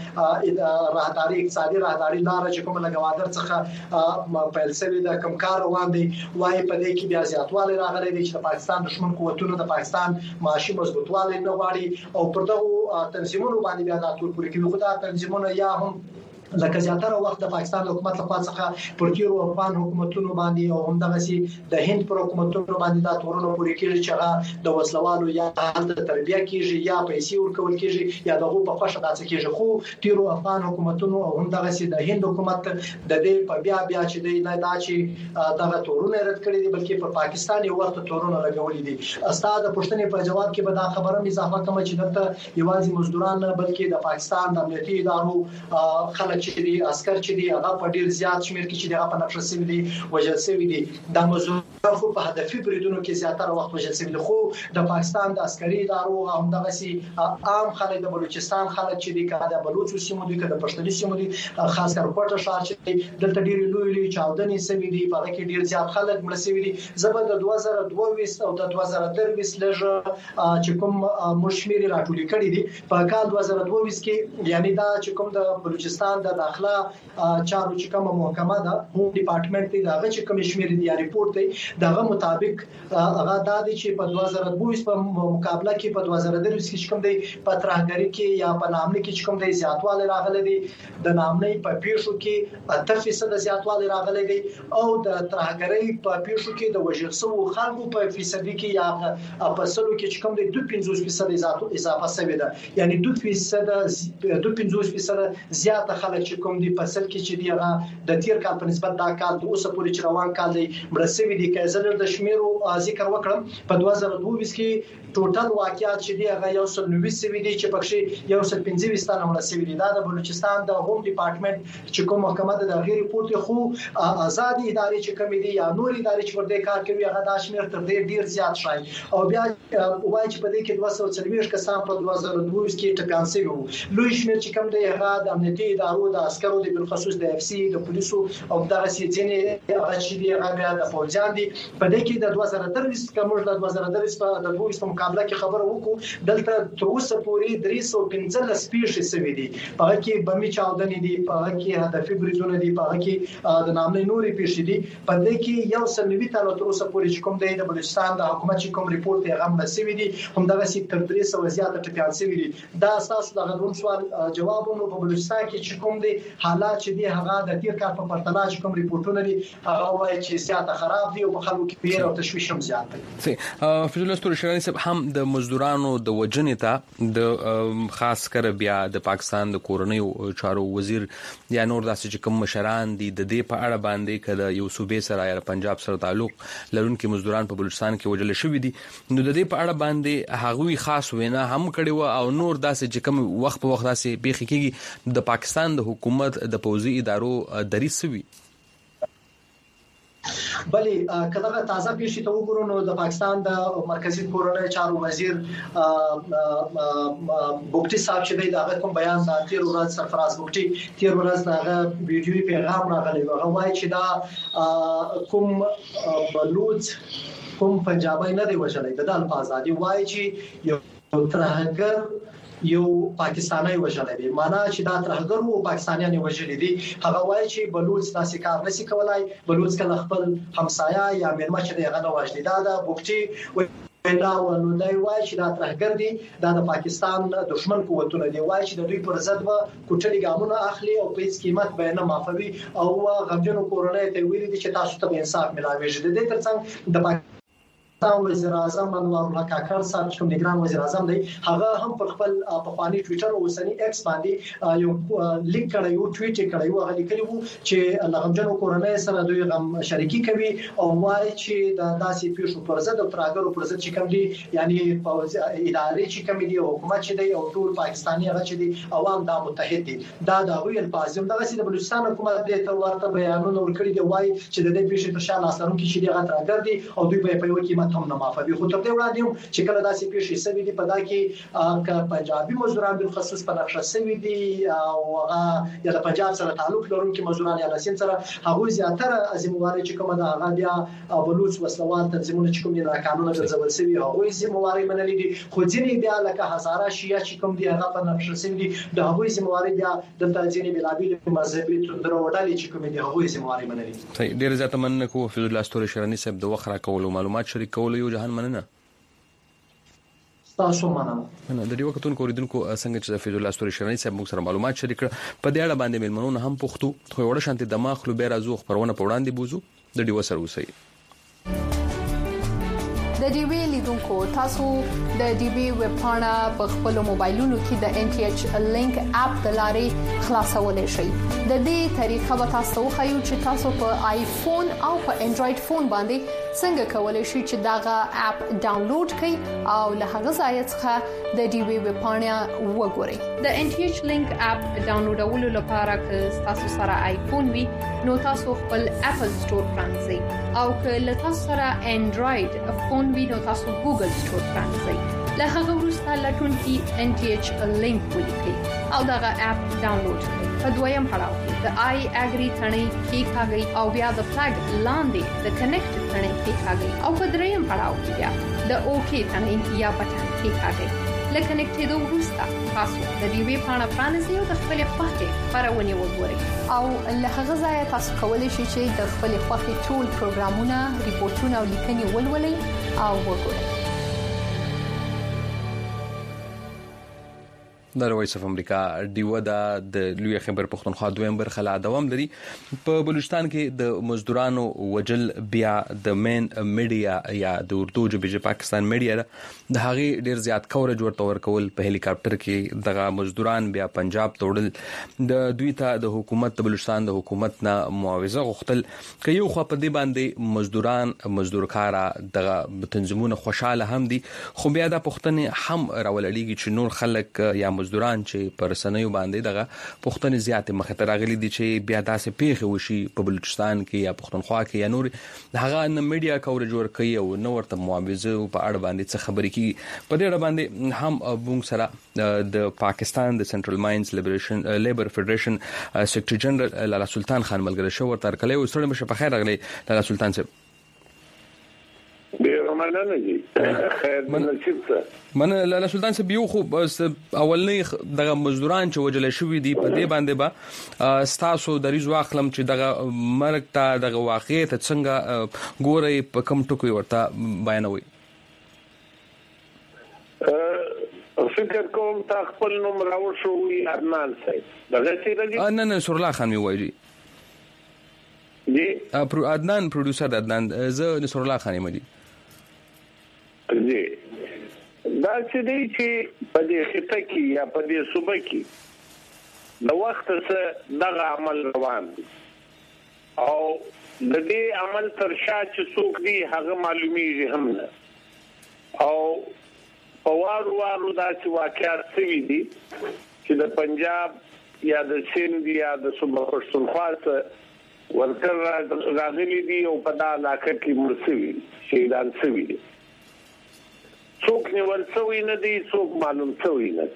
د راهداري اقتصادي راهداري لار چې کومه لګوادر څخه پیل شوی د کمکار روان دي وایي په دې کې بیا زیاتوالی راغلی دی چې د پاکستان دشمن قوتونو د پاکستان معاشي مضبوطوالی نه غواړي او پر دغه تنظیمونو باندې بیا د ټول پوری کې خو دا تنظیمونه یا هم لکه زیاتره وخت د پاکستان حکومت لخوا څخه پر تیرو افغان حکومتونو باندې او هم دغه سي د هند پر حکومتونو باندې دا تورونه پوری کېږي چې هغه د وسلوالو یا د تربیه کېږي یا پیسې ورکول کېږي یا دغه په خوښه داسې کېږي خو تیرو افغان حکومتونو او هم دغه سي د هند حکومت د دې په بیا بیا چې دی نه دا چې دغه تورونه رد کړی دي بلکې په پاکستان یو ورته تورونه لګولې دي استاد پښتنې په جواب کې به دا خبره مې اضافه کوم چې دلته یوازې مزدوران نه بلکې د پاکستان د امنیتي ادارو خلک چې دي عسكر چې دي هغه په ډیر زیات شمیر کې چې هغه په نقشه سوي دي وجل سوي دي د مزدور خو په هدفي بریدونو کې زیاتره وخت وجل سوي دي خو د پاکستان د عسکري ادارو هم دغه سي عام خلک د بلوچستان خلک چې دي کله د بلوچ سیمو دي کله پښتني سیمو دي خاص کر کوټه شهر چې دلته ډیر لوی لوی چاودنې سوي دي په کې ډیر زیات خلک مړ سوي دي زبر د دوه زره دوه او د دوه زره درې لږ چې کوم مشمیر راټولې کړي دي په کال دوه زره دوه کې یعنی دا چې کوم د بلوچستان د داخله چارو چې کومه محکمه ده هوم ډپارټمنټ دی دا چې کوم شمیر دی ریپورت دی دغه مطابق هغه د دې چې په دوه زره دوه په مقابله کې په دوه زره درې کې کوم دی په ترهګری کې یا په نامنۍ کې کوم دی زیاتوالی راغلی دی د نامنۍ په پیښو کې اته فیصد زیاتوالی راغلی دی او د ترهګری په پیښو کې د وژل شوو خلکو په فیصدي کې یا په سلو کې کوم دی دوه پنځوس فیصد اضافه شوی ده یعنی دوه فیصد دوه پنځوس فیصد زیاته خلک چې کوم دی په سل کې چې دی هغه د تیر کال په نسبت دا کال د اوسه پورې چې روان کال دی مرسوي دي کې زلر د شمیرو ذکر وکړم په دوه زره دوه کې ټوټل واقعیات چې دی هغه یو سل نوي سوي دي چې پکې یو سل پنځه ویشت نه مرسوي دي دا د بلوچستان د هوم ډپارټمنټ چې کوم محکمه د غیر ریپورت خو آزاد ادارې چې کوم دي یا نور ادارې چې ورته کار کوي هغه د شمیر تر ډیر ډیر زیات شای او بیا وایي چې په دې کې دوه سوه څلوېښت کسان په دوه زره دوه کې ټکان شوی وو لوی شمیر چې کوم دی هغه د امنیتي ادارو د عسکرو د بالخصوص د اف سی د پولیسو او دغه سیځنې هغه چې دی هغه بیا د فوجان دي په دې کې د دوه زره درې کوم د دوه زره درې په د دوه په مقابله کې خبره وکړو دلته تر اوسه پورې درې سوه پنځلس پیښې شوې دي په هغه کې بمي چاودنې دي په هغه کې هدفي بریدونه دي په هغه کې د نامنۍ نورې پیښې دي په دې کې یو سل نوي تر اوسه پورې چې کوم دی د بلوچستان د حکومت چې کوم ریپورت یې هم رسېږي دي هم دغه سي تر درې سوه زیاته ټپيان شوي دي دا اساس دغه دوه سوال جوابونه په بلوچستان کې چې کوم دي حالات چې دي هغه د تیر کال په پرتله چې کوم ریپورتونه دي هغه وایي چې زیاته خراب دي او په خلکو کې پیر او تشویش هم زیات دي. فیض الله ستورشرانی صاحب هم د مزدورانو د وجنې ته د خاص کر بیا د پاکستان د کورنۍ چارو وزیر یا نور داسې چې کوم مشران دي د دې په اړه باندې کله یو صوبې سره یا پنجاب سره تعلق لرونکي مزدوران په بلوچستان کې وجل شوی دي نو د دې په اړه باندې هغوی خاص وینا هم کړي و او نور داسې چې کوم وخت په وخت داسې بیخي کېږي د پاکستان د حکومت د پوځي ادارو دریځ سوي بلې کله تازه پیښې ته وګورو نو د پاکستان د مرکزی کورنۍ چارو وزیر بوکټي صاحب چې دی دا کوم بیان د تیر ورځ سرفراز بوکټي تیر ورځ دا ویډیوي پیغام راغلی و هغه وایي چې دا کوم بلوچ کوم پنجابی نه دی وژلای د الفاظ دي وایي چې یو ترهګر یو پاکستانی وژلې دي معنا چې دا ترهګر او پاکستانیان وژلې دي هغه وایي چې بلوچ داسې کار نشي کولای بلوچ کله خپل همسایا یا میرمن چې دغه نه وژلې دا د بوکټي وینا ونو دی وایي چې دا ترهګر دي دا د پاکستان دشمن قوتونه دي وایي چې د دوی پر ضد و کوټلي ګامونه اخلي او په هیڅ قیمت به نه معافوي او غمجنو کورنۍ ته ویلي دي چې تاسو ته انصاف ملاوي شي د دې ترڅنګ د پاکستان وزیر اعظم انور الله کاکړ صاحب چې کوم د ګران وزیر اعظم دی هغه هم پر خپل په خواني ټوئیټر او اوسنی ایکس باندې یو لیک کړی یو ټویټ کړی و هغه لیکلی وو چې لغمجنو کورنۍ سره دوی غم شریکي کوي او وایي چې د داسې پیښو پر ضد او ترهګرو پر ضد چې کوم دي یعنی ادارې چې کوم دي حکومت چې دی او ټول پاکستاني هغه چې دي عوام دا متحد دي دا د غوی الفاظ دغه چې د بلوچستان حکومت د تر ورته بیانونه ورکړي دی وایي چې د دې پیښې تر شا لاسرون کې چې دی غا ترهګر دي او دوی په یو کې هم نه معافوي خو تر دې وړاندې چې کله داسې پیښې سوي دي په دا کې ک پنجابي مزدوران بل خصوص په نقشه سوي دي او هغه یا د پنجاب سره تعلق لرونکي مزدوران یا د سین سره هغه زیاتره ازمواري چې کومه د هغه بیا بلوچ وسلوال تنظیمونه چې کوم دي د قانون ګرځول سوي هغه زمواري منلي دي خو ځینې بیا لکه هزاره شیعه چې کوم دي هغه په نقشه سوي دي د هغه زمواري بیا د تنظیم بلابل مذهبي تندر وډالي چې کوم دي هغه زمواري منلي ډیر زیات مننه کو فیض الله ستورشرانی صاحب د وخره کول او معلومات شریک کول یو جهان مننه تاسو مننه نه د دې وختونکو اوریدونکو څنګه چې فیض الله ستورشرانی صاحب موږ سره معلومات شریک کړ په دې اړه باندې ملمنونه هم پښتو خو وړ شانتي دماغ خلو به راځو خبرونه په وړاندې بوزو د دې وسر وسی د ډي وی لیدونکو تاسو د ډي وی ویب پاڼه په خپل موبایلونو کې د ان ټي ایچ لینک اپ د لارې خلاصولای شئ د دې طریقه به تاسو خو چې تاسو په آیفون او په انډراید فون باندې څنګه کولای شئ چې داغه اپ ډاونلوډ کړئ او له هغه ځای څخه د ډي وی ویب پاڼه وګورئ د ان ټي ایچ لینک اپ ډاونلوډولو لپاره که تاسو سره آیفون وي نو تاسو خپل اپل سٹور پرانځئ او که له تاسو سره انډراید فون وي نو تاسو ګوګل سٹور پرانځئ له هغه وروسته لټون کې ان ټي ایچ لینک ولیکئ او دغه اپ ډاونلوډ کړئ په دویم پړاو کې د آی اګری ثنې کې کاږي او بیا د فلګ لاندې د کنیکټ ثنې کې کاږي او په دریم پړاو کې بیا د اوکی ثنې یا بټن کې کاږي لکه کنیکټېدو وروسته تاسو د دې ویب پاڼه پرانیزئ او د خپل خوښې خبرونه وګورئ او له هغه ځایه تاسو کولی شئ چې د خپل خوښې ټول پروګرامونه، ریپورتونه او لیکنې ولولئ او وګورئ. د وایس اف امریکا دیو د لوی خبر پښتونخوا دویم برخه لا دوام لري. په بلوچستان کې د مزدورانو وجل بیا د مین میډیا یا د اردو ژبې پاکستان میډیا د هغه ډیر زیات کورج ورته ورکول په هلیکاپټر کې دغه مزدوران بیا پنجاب توړل. د دوی ته د حکومت د بلوچستان د حکومت نه معاوضه غوښتل ک یو خو په دې باندې مزدوران مزدورکارا دغه تنظیمونه خوشاله هم دي، خو بیا د پښتنې هم راولړيږي چې نور خلک یا مزدوران چې پر سنوي باندې دغه پښتنې زیات مخ ته راغلي دي چې بیا داسې پیښه وشي په بلوچستان کې یا پښتونخوا کې یا نور هغه نه میډیا کورج ور کوي او نو ورته معاوضه په اړه باندې څه خبرې کی. په دې اړه باندې هم بونګ سره د پاکستان د سنټرل ماینز لیبریشن لیبر فدریشن سیکریټری جنرال لالا سلطان خان ملګری شو ورته کله یو سره مشه په خیر راغلی. لالا سلطان صاحب ډیر مننه جی خیر مننه. من لالا سلطان صاحب یو خو اولنې دغه مزدوران چې وجل شوې دي په دې باندې با ستاسو د ریز واخلم چې دغه مرګ ته دغه واقعیت څنګه ګوري په کوم ټکو ورته بیانوي. فکر کوم تا خپل نوم راوښوي عدنان صاحب دغه څه دی. نه نه سورلا خان می وایي جی ا عدنان پروډوسر عدنان زه نصرالله خان یم. جی دا چې دی چې په دې خطه کې یا په دې صوبه کې د وخت څخه دغه عمل روان دي او د دې عمل تر شا چې څوک دی هغه معلومیږي هم نه او په وارو وارو داسې واقعات شوي دي چې د پنجاب یا د سند یا د صوبه پښتونخوا څخه ورکر راغلي دي او په دا علاقه کې مرسوي شهیدان شوي دي. څوک نیول شوی نه دي، څوک معلوم شوی نه.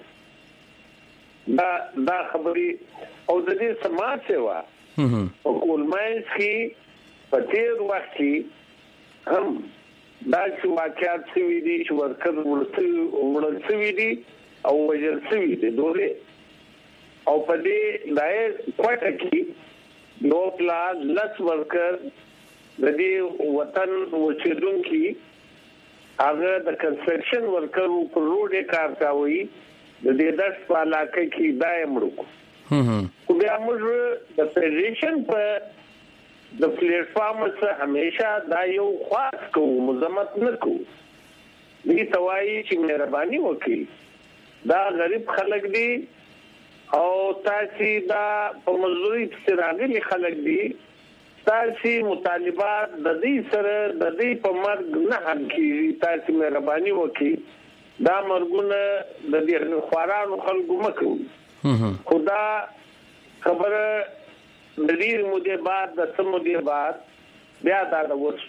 دا دا خبرې او د دې سماج سیوا او کولمنس کې په تیر وخت کې هم دا چې واقعات شوي دي چې ورکر ورسوي شوي دي او وژل شوي دي دوی او په دې لای کوټه کې نو پلاس لس ورکر د دې وطن وچېدونکي هغه د کنسترکشن ورکرو پر روډ کار کوي د دې داس په علاقه کې دایم رکو. خو بیا موږ د فدریشن په د پلیټ فارم سره همیشه دا یو خاص کوو مزمت نه کوو. دې توایي چې مهرباني وکړي دا غریب خلک دي او تاسو دا په مزدوري په راغلي خلک دي تاسو مطالبات د دې سره د دې په مرګ نه حل کیږي. تاسو مهرباني وکړئ دا مرګونه د دې خوارانو خلکو مکو. خدا خبره د دې مودې بعد د سمو دې بعد بیا دا د وڅ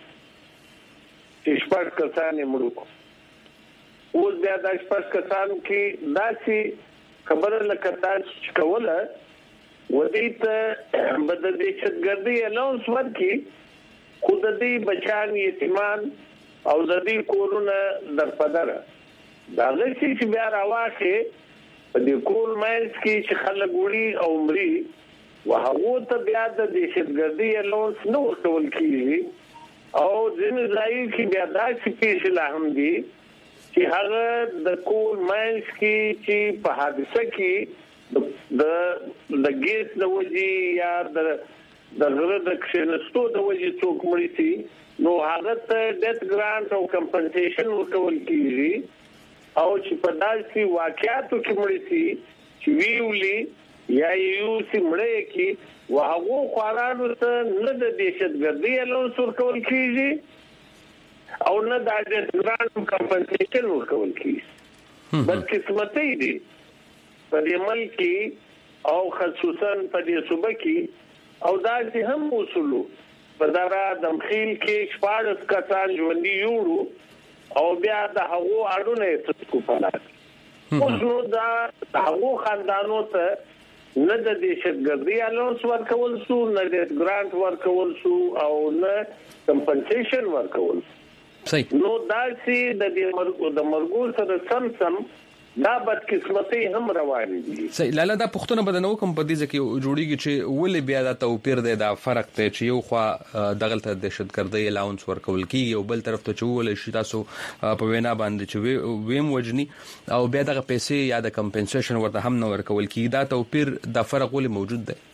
چې شپږ کسان مړو اوس بیا د شپږ کسان کې داسې خبره لکه تاسو کوله ودیت بدل دې چتګردي الاونس ورکی خود دې بچان یتیمان او د دې کورونه در پدره دا غشي چې بیا راواشه په دې کول مېنس کې چې خلک وړي او مري وهغه ته بیا د دې چتګردي الاونس نو ټول کیږي او ځینې ځای کې بیا داسې پیښ لا هم دي چې هغه د کول مېنس کې چې په حادثه کې د د ګیس د وجې یا د د غره د کښینستو د وجې څوک مړي شي نو هغه ته ډیث ګرانټ او کمپنسیشن ورکول کیږي او چې په داسې واقعاتو کې مړي شي چې ویولي یا یو سي مړی کې وهغه خوارانو ته نه د دهشتګردي الاونس ورکول کیږي او نه د ډیث ګرانټ کمپنسیشن ورکول کیږي. بدقسمتي دي په دې ملک او خصوصا په دې صوبه کې او دا چې هم وصولو په دارا د مخیل کې شپږ کسان ژوندۍ یوړو او بیا د هغو اړونه څه کوپلات. اوس نو دا هغو خاندانو ته نه د دهشتګردي الاونس ورکول شو، نه د ګرانټ ورکول شو او نه کمپنسیشن ورکول. صحیح. نو دا چې د دې مرګ د مرګ سره سم سم دا بدقسمتي هم روان دي. صحیح. لاله دا پښتنه بدنو کوم په دې ځکه جوړیږي چې ولې بیا دا توپیر دی دا فرق ته چې یو خو دغلت دهشتګردي الاونس ورکول کیږي او بل طرف ته چول شي تاسو په وینا باندې چې ویم وجني او بیا دغه پیسې یا د کمپنسیشن ورته هم نه ورکول کیږي. دا توپیر دا فرق ولې موجود دی؟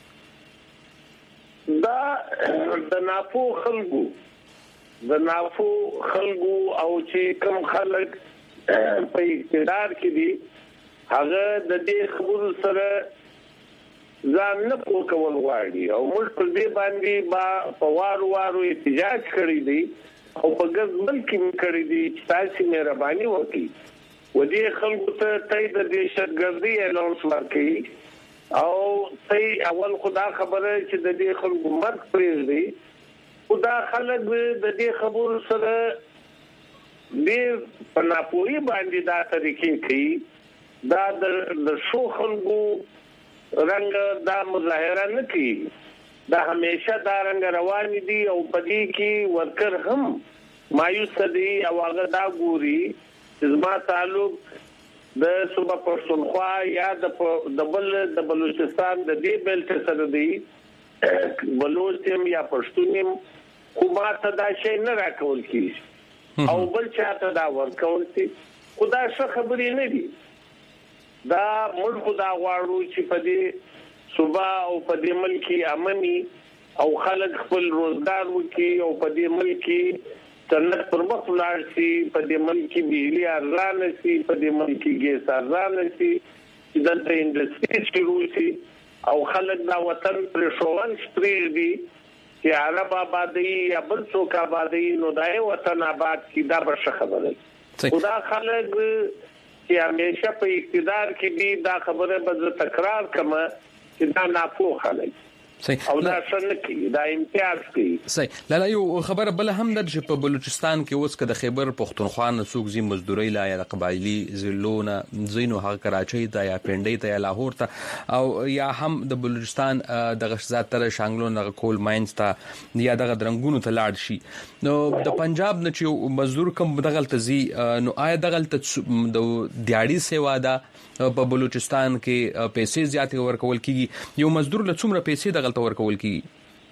دا د نافو خلکو د نافو خلکو او چې کوم خلک په اقتدار کې دي هغه د دې خبرو سره ځان نه پوه کول غواړي او موږ په دې باندې با په وارو وارو احتجاج کړی دی او په ګز ملک کې کړی دی چې تاسو مهرباني وکړئ و دې خلکو ته تای د دهشتګردي اعلان وکړي او تای اول خدا خبره چې د دې خلکو مرګ پرېږدي خدا خلک د دې خبرو سره دې په ناپوهي باندې دا طریقې کوي دا د شو خلکو رنګ دا مظاهره نه کوي دا همیشه دا رنګ روان دي او په دې کې ورکر هم مایوس دي او هغه دا ګوري چې زما تعلق د صوبه پښتونخوا یا د بل د بلوچستان د دې بیلټ سره دی بلوچستان یا پښتونیم خو ما ته دا شی نه راکول کیږي او بل چاته دا ورکول شي خدا څه خبرې نه دي دا موږ خدا غواړو چې په دې صوبه او په دې ملک امني او خلک خپل روزګار وکړي او په دې ملک صنعت پر مخ لاړ شي په دې ملک بجلی ارزان شي په دې ملک ګیس ارزان شي چې دلته انډستری شروع شي او خلک دا وطن پر شوان سپریږ دي چې عرب آبادی یا بل څوک آبادی نو دای وطن آباد کی دا بشه خبره خدا خلک چې همیشه په اقتدار کې دي دا خبره به تکرار کما چې دا ناپوه خلک صحیح او دا څنګه کی دا امتیاز کی صحیح. لاله یو خبره بل هم در چې په بلوچستان کې اوس که د خیبر پښتونخوا نه څوک زی مزدوري لا یا د قبایلی زلونه زینو هغه کراچۍ ته یا پنډۍ ته یا لاهور ته او یا هم د بلوچستان د غشزات تر شانګلو نه کول ماینز ته یا د درنګونو ته لاړ شي نو د پنجاب نه چې مزدور کم دغلت زی نو آیا دغلت د دیاړي سیوا ده په بلوچستان کې پیسې زیاتې ورکول کیږي یو مزدور له څومره پیسې دغلت ورکول کیږي؟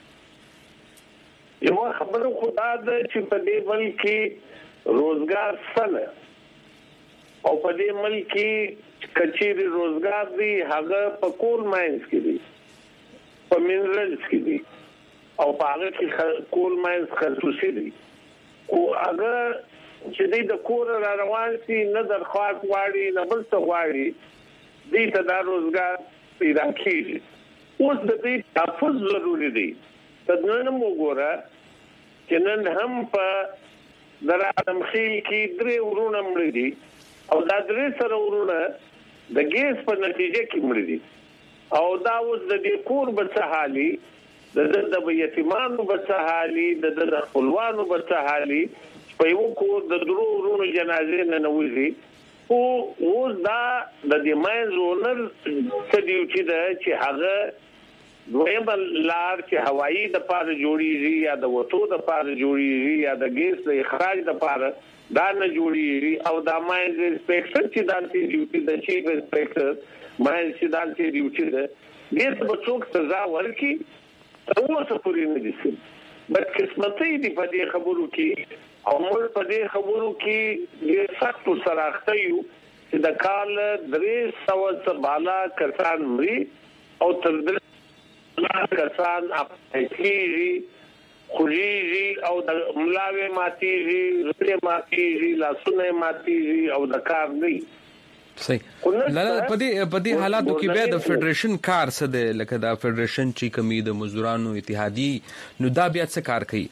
یو خبره خدا د چې په دې ملک روزګار سره او په دې ملک کچېری روزګار دی هغه په کول ماینز کې دی په مینرلز کې دی او په هغه کې کول ماینز خصوصي دی او هغه چې د کور را روان شي نه درخواست واړي نه بل څه واړي دې ته دا روزګار پیدا کیږي اوس د دې تحفظ ضروري دی تدنه موږ چې نن هم په درادم خیل کې درې ورونه مړ دي او دا درې سره ورونه د ګیس په نتیجه کې مړ دي او دا اوس د دې کور په حالي د د یتیمانو په حالي د د خپلوانو په حالي په یو کور د درو ورونو جنازې نه نوځي او اوس دا د دې ماینز اونر څه دی چې هغه دویم لار چې هوایی د پاره جوړیږي یا د وټو د پاره جوړیږي یا د ګیس د اخراج د پاره دا نه جوړیږي او دا ماینز انسپکټر چې دانتي ډیوټي د چیف انسپکټر ماینز چې دانتي ډیوټي ده دې په څوک سزا ورکړي اوس پورې نه دي بس قسمتي دي په دې خبرو کې او موږ په دې خبرو کې ډېر سخت سره اخته یو چې د کال درې سوه څخه بالا کسان مري او تر دې کسان اپېږي خوږي او د ملاوي ماتيږي رته ماتيږي لاسونه ماتيږي او د کار نه صحیح. لاله په دې په دې حالاتو کې بیا د فدریشن کار څه دی لکه دا فدریشن چې کمی د مزدورانو اتحادی نو دا بیا څه کار کوي؟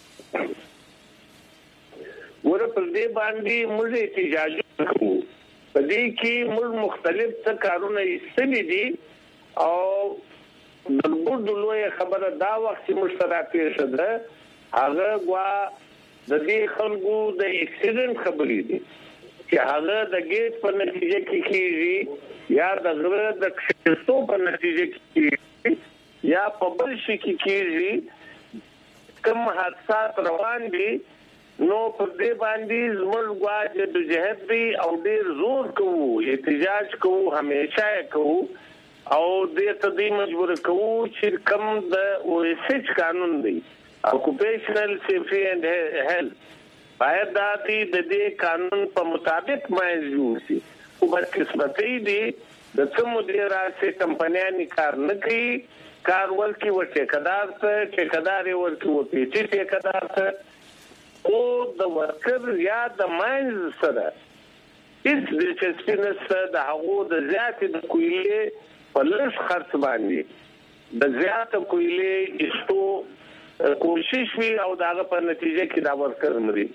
ور پر دې باندې موږ احتجاج کوو په دې کې موږ مختلف څه کارونه یې دي او د ګډ لوی خبره دا وخت موږ سره پیښه ده هغه وا د دې خلکو د اکسیډنټ خبرې دي چې هغه د ګیټ په نتیجه کې کیږي یا د غره د کښتو په نتیجه کې یا په بل شي کې کیږي کوم حادثات روان دي نو پر دې باندې زموږ واجب د جهاد دی او ډیر زور کوو احتجاج کوو همیشه کوو او دې ته دې مجبور کوو چې کوم د او اس ایچ قانون دی اکوپیشنل سیفټي اینڈ هیلث باید د دې قانون په مطابق مایز جوړ شي او بدقسمتي دي د څو مدیرانو کمپنیانو کار نه کوي کار ورکی ورته کدار ته چې کدار ورکی وتی چې کدار ته او د ورکر یا د ماینز سره هیڅ د چسپینس د هغو د زیاتې د کویلې په لږ خرڅ باندې د زیاتې کویلې ایستو کوشش وی او دغه په نتیجه کې دا ورکر مري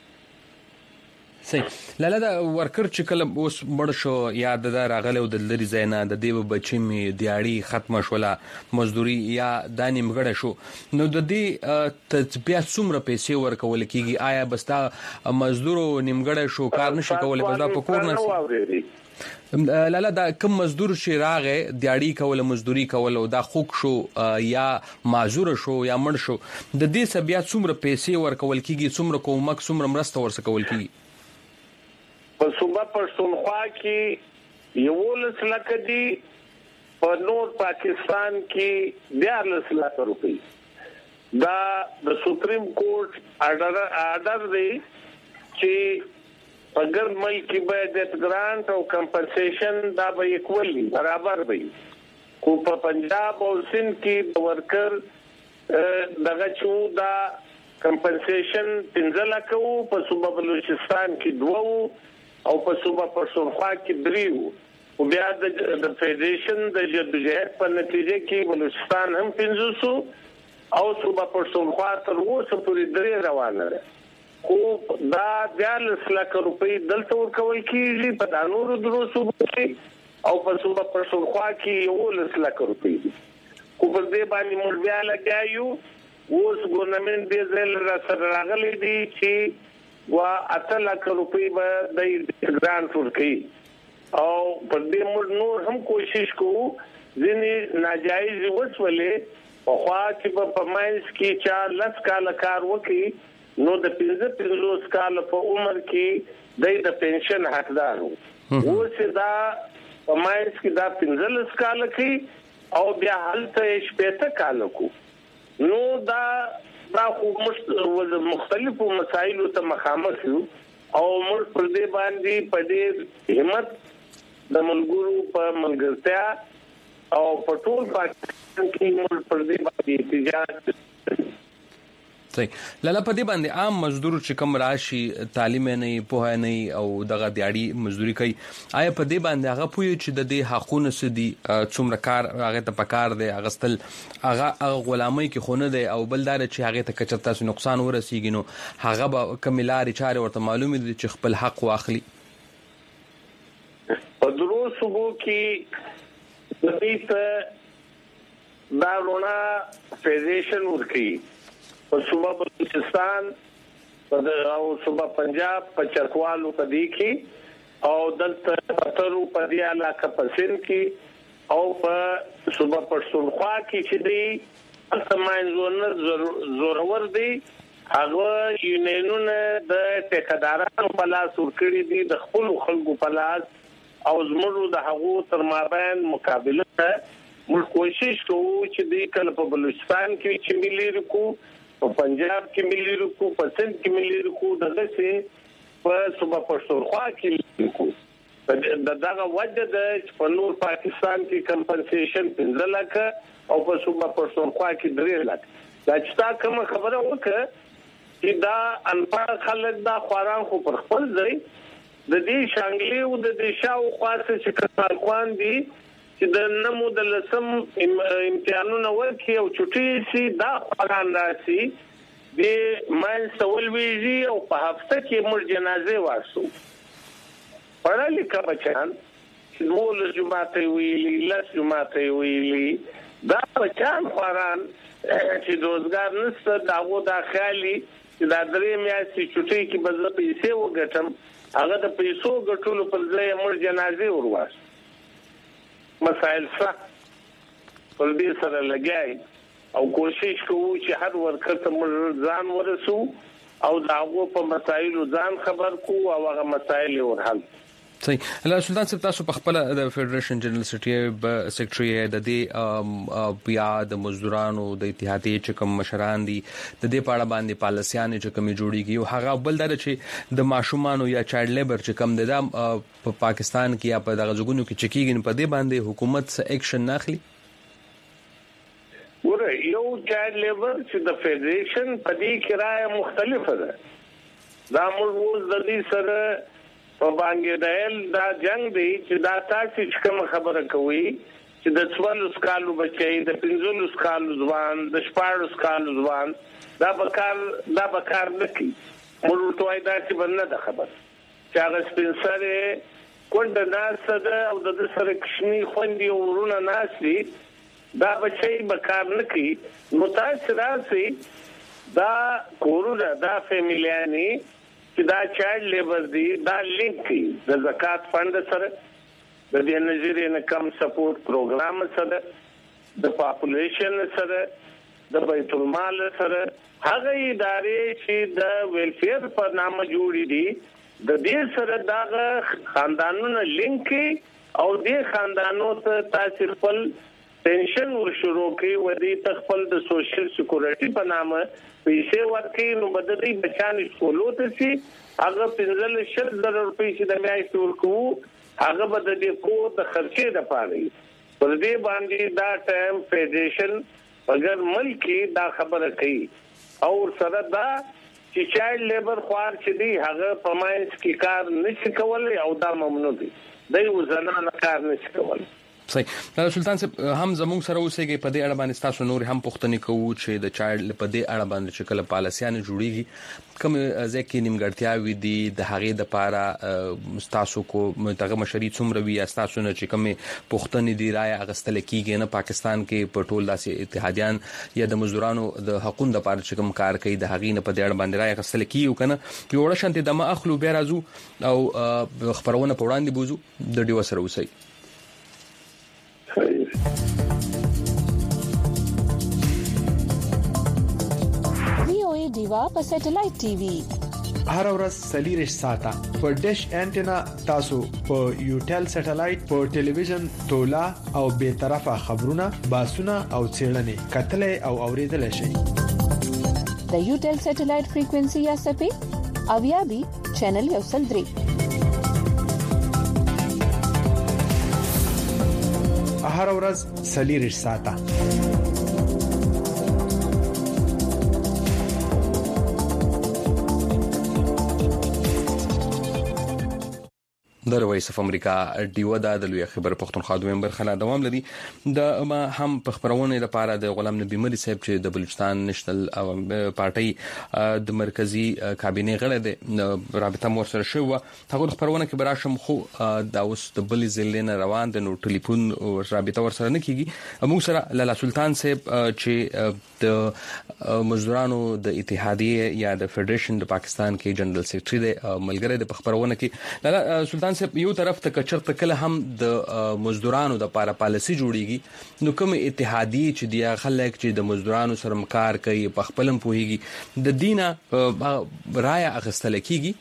صحیح لاله دا ورکر چې کله اوس مړ شو یا د راغله د لری زینا د دیو بچی می دیاړي ختم شولا مزدوري یا د نیمګړه شو نو د دې تطبیق څومره پیسې ورکول کیږي آیا بستا مزدور نیمګړه شو کار نشي کولای بس دا په کور نه لاله دا کوم مزدور شي راغه دیاړي کول مزدوري کول او دا خوک شو یا معذور شو یا مړ شو د دې سبیا څومره پیسې ورکول کیږي څومره کومک څومره مرسته ورسکول کیږي په صوبه پښتونخوا کې یو لس لک دی په نور پاکستان کې دیارلس لک روپۍ دا د سپریم کورټ آرډر آرډر دی چې اگر ملک به د ګرانټ او کمپنسیشن دا به اکولی برابر وي کو په پنجاب او سند کې د ورکر دغه چو دا کمپنسیشن پنځه لک او په صوبه بلوچستان کې دوه او په صوبه پښتونخوا کې دریو او بیا د فدریشن د جدوجہد په نتیجه کې بلوچستان هم پنځه سو او صوبه پښتونخوا تر اوسه پورې درې روانه ده خو دا دیارلس لک روپۍ دلته ورکول کیږي په دانورو درو صوبو کې او په صوبه پښتونخوا کې یو لس لک روپۍ خو په دې باندې موږ بیا لګایو اوس ګورنمنت دې ځل را سره راغلي دي چې وا اته لک روپۍ به د ګرانټ ورکړي او په دې موږ نور هم کوشش کوو ځینې ناجایز وسولې په خوا چې په ماینس کې چې لس کال کار وکړي نو د پنځه پنځوس کال په عمر کې د پنشن حقدار وو اوس دا په ماینس کې دا پنځلس کال کې او بیا هلته شپږ کال کو نو دا دا خو مختلفو مسایلو ته مخامخ یو او موږ پر دې باندې په دې همت د ملګرو په ملګرتیا او په ټول پاکستان کې موږ پر دې باندې احتجاج صحیح لاله په دې باندې عام مزدور چې کم راشي تعلیم نه په نه او دغه دیاړي مزدوري کوي آیا په دې باندې هغه پوي چې د دې حقونه سدي څومره کار هغه ته پکار دی اغستل هغه غلامۍ کې خونه دی او بلدار چې هغه ته کچرتا سو نقصان ورسیږي نو هغه به کملاري چاره ورته معلومه دي چې خپل حق واخلي په درو صوبو کې د دې ته دارونه فدریشن ورکی په صوبه بلوچستان او صوبه پنجاب په چرکوالو په دې کې او دلته پترو په دې علاقه په سند کې او په صوبه پښتونخوا کې چې دی التماینزونه زورور دي هغه یونینونه د ټیکدارانو په لاس ورکړي دي د خپل خلکو په لاس او زموږ د هغو تر مابین مقابله ته موږ کوشش کوو چې د کله په بلوچستان کې چې ملي رکو په پنجاب کې ملي رکو په سند کې ملي رکو دغه څه په صوبه پښتونخوا کې رکو د دغه وجه د په نور پاکستان کې کمپنسیشن پنځه لک او په صوبه پښتونخوا کې درې لک دا چې تا کوم خبره وکړه چې دا انپړ خلک دا خواران خو پر خپل ځای د دې شانګلي او د دې شاو خاصه چې کارخوان دي چې د نمو د لسم امتحانونه ورکي او چټي سي دا خواران راسي د مال سوال ویږي او په هفته کې مر جنازه واسو پړالي کا بچان چې مول جمعه ویلي لس جمعه ویلي دا بچان خواران چې روزګار نشته داغو دا خالي چې دا درې میاشتې چټي کې بزله پیسې وګټم هغه د پیسو ګټلو پر ځای مر جنازه ورواس مسائل سخت پر دې سره لګای او کوشش کوو چې هر ورکر ته موږ ځان ورسو او داغو په مسایلو ځان خبر کو او هغه مسایل ورحل. صحیح. الله سلطان صاحب تاسو په خپل د فدریشن جنرال سیکریټری سیکریټری د دې بیا د مزدورانو د اتحادیې چې کوم مشران دي د دې په اړه باندې پالیسیانې چې کوم جوړیږي او هغه بل دا چې د ماشومان یا چایلډ لیبر چې کوم د په پاکستان کې یا په دغه ځګونو کې چکیږي په دې باندې حکومت څه اکشن نه اخلي؟ ور یو چایلډ لیبر چې د فدریشن په دې کرایه مختلفه ده. دا موږ د دې سره په باندې دا جنگ دی چې دا تاسو کوم خبره کوي چې د څوارلس کالو بچي د پنځلس کالو ځوان د شپږ کالو ځوان دا بکار دا بکار نکي موږ ټوای دا چې بنه ده خبر چې هغه سپینسره کونډه ناس ده او د سره کښنی خوندي ورونه ناس دي دا بچي بکار نکي متاثر سي دا کورونه دا فیملیانی دا چایلډ لیبر دی دا لینک د زکات فند سره د دې نظریې نه کم سپورټ پروګرام سره د پاپولیشن سره د بیت المال سره هغه ادارې چې د ویلفیر په نامه جوړې دي د دې سره دا خاندانونو لینک او دې خاندانونو ته تاسو خپل پنشن ورشورو کې ودی تخپل د سوشل سکیورټي په نامه پیسې ورکې نو بددي بچان سکولو ته سي هغه پنځل شل زره روپۍ چې د میاشتې ورکو هغه بددي کو د خرچې د پاره پر دې باندې دا ټایم فدریشن اگر ملکی دا خبره کوي او سره دا چې چایلډ لیبر خوار چې دی هغه پماینس کې کار نشي کولای او دا ممنوع دي دای وزنه کار نشي کولای. صحیح. سلطان صاحب هم زموږ سره اوسېږي په دې اړه باندې تاسو نور هم پوښتنې کوو چې د چایلډ په دې اړه باندې چې کله پالیسیان جوړیږي کوم ځکه نیمګړتیاوي دي د هغې د پاره تاسو کو دغه مشري څومره وي تاسو نه چې کوم پوښتنې دی رائے اغستل کیږي نه پاکستان کې په ټول داسې اتحادیان یا د مزدورانو د حقوقو د پاره چې کوم کار کوي د هغې نه په دې اړه باندې رائے اغستل کیږي کنه یو ورشنت د ما اخلو بیا راځو او خبرونه په وړاندې بوزو د ډیو سره اوسئ. وی او ای دیوا په سټلایټ ټي وي هر ورځ سلیریش ساته په ډیش انټینا تاسو په یوټل سټلایټ په ټلویزیون تولا او به طرفه خبرونه باسونه او چیرنې کتلې او اوریدل شي. د یوټل سټلایټ فریکوئنسي یا سپې اویا بي چینل یو سل درې هر ورځ سلیریش ساته د وایس اف امریکا ډیو دا د لوی خبر پښتونخوا د ممبر خلا دوام لري د ما هم په خبرونه لپاره د غلام نبی مری صاحب چې د بلوچستان نېشنل پارټي د مرکزی کابینه غړی دی رابطه مور سره شو هغه خبرونه کې براشم خو د اوس د بلې ځلینه روان د نو ټلیفون رابطه ور سره نه کیږي موږ سره لالا سلطان صاحب چې د مزدورانو د اتحادیه یا د فدریشن د پاکستان کې جنرال سیکریټری دی ملګری د خبرونه کې لالا سلطان یو طرف ته کچرته کله هم د مزدورانو د لپاره پالیسی جوړیږي نو کوم اتحادی چې دی خلک چې د مزدورانو سره کار کوي په خپلم پوهیږي د دینه رائے اخستل کیږي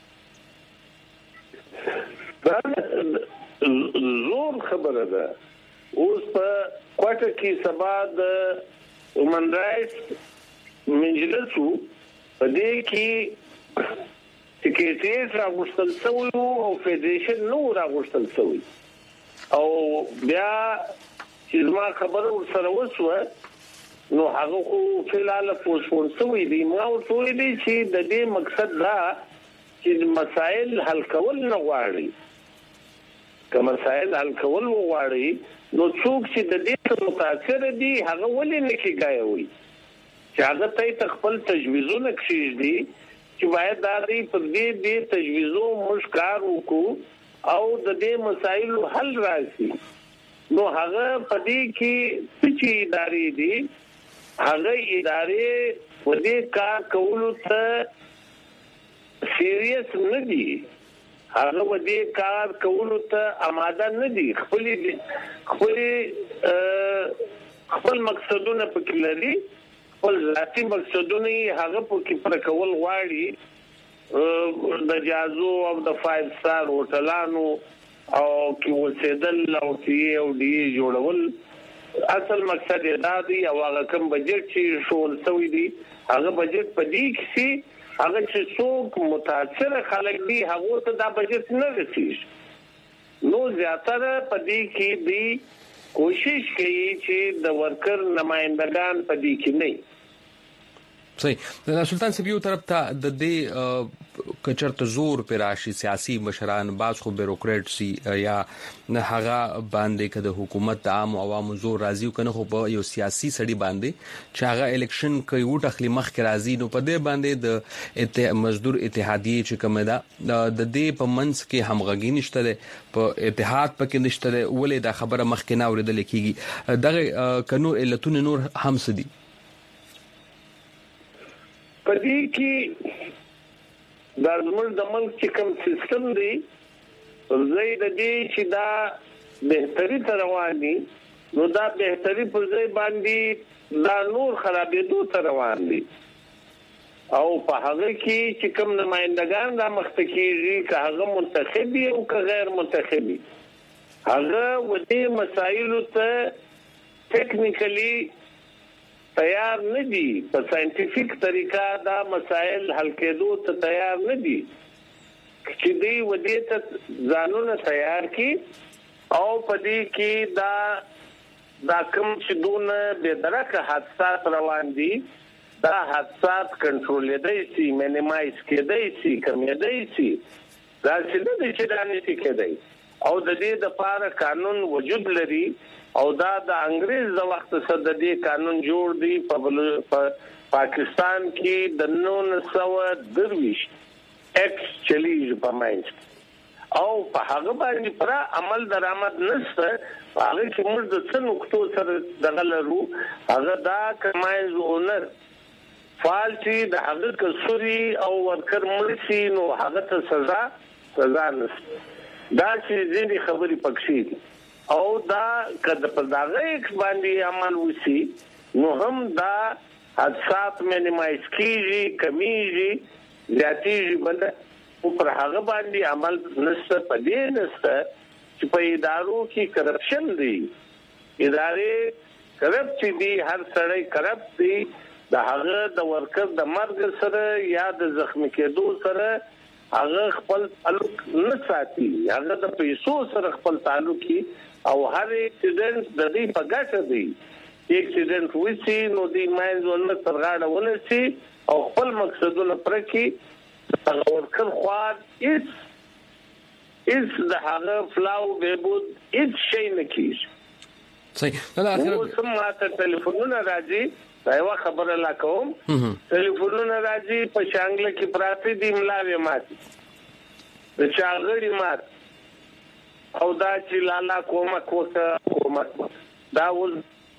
زور خبره ده اوس په کوټه کې سبا د ومن رائټس مجلسو په دې کې سکریټریټ راغوښتل شوی او فدریشن نو راغوښتل شوی او بیا چې ما خبره ورسره وسوه نو هغه خو فلال پوسټپون شوی دی ما ورته ویلي چې د دې مقصد دا چې مسائل حل کول نه غواړي که مسائل حل کول وغواړي نو څوک چې د دې متاثر دي هغه ولې نه کیږي چې هغه ته خپل تجویزونه کړی دي چې باید دا دی په دې دې تجویزو مشکار وکړو او د دې مسایلو حل راشي نو هغه په دې کې چې ادارې دي هغه ادارې په دې کار کولو ته سیریس نه دي هغه په دې کار کولو ته آماده نه دي خپل خپل خپل مقصدونه پکې لري خپل ذاتي مقصدونه هغه په کې پر کول غواړي د جازو او د فایو سٹار هوټلانو او کې وسیدل او کې او دی جوړول اصل مقصد دا دی او هغه کوم بجټ چې شول سوی دی هغه بجټ په دې کې هغه چې څوک متاثر خلک دي هغه ته دا بجټ نه رسیږي نو زیاتره په دې کې دی کوشش کوي چې د ورکر نمائندگان په دې کې نه صحیح د سلطان سبيو طرف ته د دې کچرت زور پر راشي سیاسي مشران باز خو بیروکریټ سي یا نه هغه باندې کده حکومت عام عوام زور راضي کنه خو په یو سیاسي سړي باندې چې هغه الیکشن کوي و تخلی مخ کې راضي نو په دې باندې د مزدور اتحادیه چې کومه ده د دې په منځ کې همغږي نشته په اتحاد پکې نشته ولې دا خبره مخ کې نه اوریدل کیږي دغه کنو علتونه نور هم سدي پدې کې د زموږ د ملک چې کوم سیستم دی زې د دې چې دا بهتري تر روان دي نو دا بهتري په ځای باندې دا نور خرابېدو تر روان دي او په هغه کې چې کوم نمائندگان دا مختکیږي که هغه منتخبي او که غیر منتخبي هغه ودې مسایلو ته ټیکنیکلی تیار نه دي په ساينټیفیک طریقه دا مسائل حل کېدو ته تیار نه دي چې دوی ودې ته ځانونه تیار کړي او په دې کې دا دا کوم چې دونه به درکه حادثات روان دي دا حادثات کنټرول دی سي مینیمایز کېدای شي کمیدای شي دا چې د دې چې دانه شي کېدای او د دې د لپاره قانون وجود لري او دا د انګريز د وخت څخه د دې قانون جوړ دی په پاکستان کې د نولس سوه درویش ایکس چلیږي په ماینس او په هغه باندې پر عمل درآمد نشته هغه چې موږ د څه نقطو سره دغه لرو هغه دا کمایز اونر فعال چې د هغه کسوري او ورکر مرسي نو هغه ته سزا سزا نشته دا چې ځینې خبرې پکې دي او دا کله په دغه باندې عمل وسی نو هم دا حادثات مینیمایز کیږي کمیږي زیاتېږي بل او پر هغه باندې عمل نشته پدې نشته چې په ادارو کې کرپشن دی ادارې کرپټ دي هر سړی کرپټ دی د هغه د ورکر د مرګ سره یا د زخمی کېدو سره هغه خپل تعلق نه ساتي هغه د پیسو سره خپل تعلق کی او هر اکسیډنټ د دې په ګټه دی اکسیډنټ وسی نو دی ماینز ونه ترغاړه ولسی او خپل مقصدونه پرکی هغه ورکر خواد اس اس د هغه فلاو بهبود هیڅ شي نه کیږي صحیح دا اخر سم ماته ټلیفونونه راځي دا یو خبره لا کوم ټلیفونونه راځي په شانګله کې پراته دي ملاوي ماتي د چاغړي مات او دا چې لالا کومه کوته کومه دا ول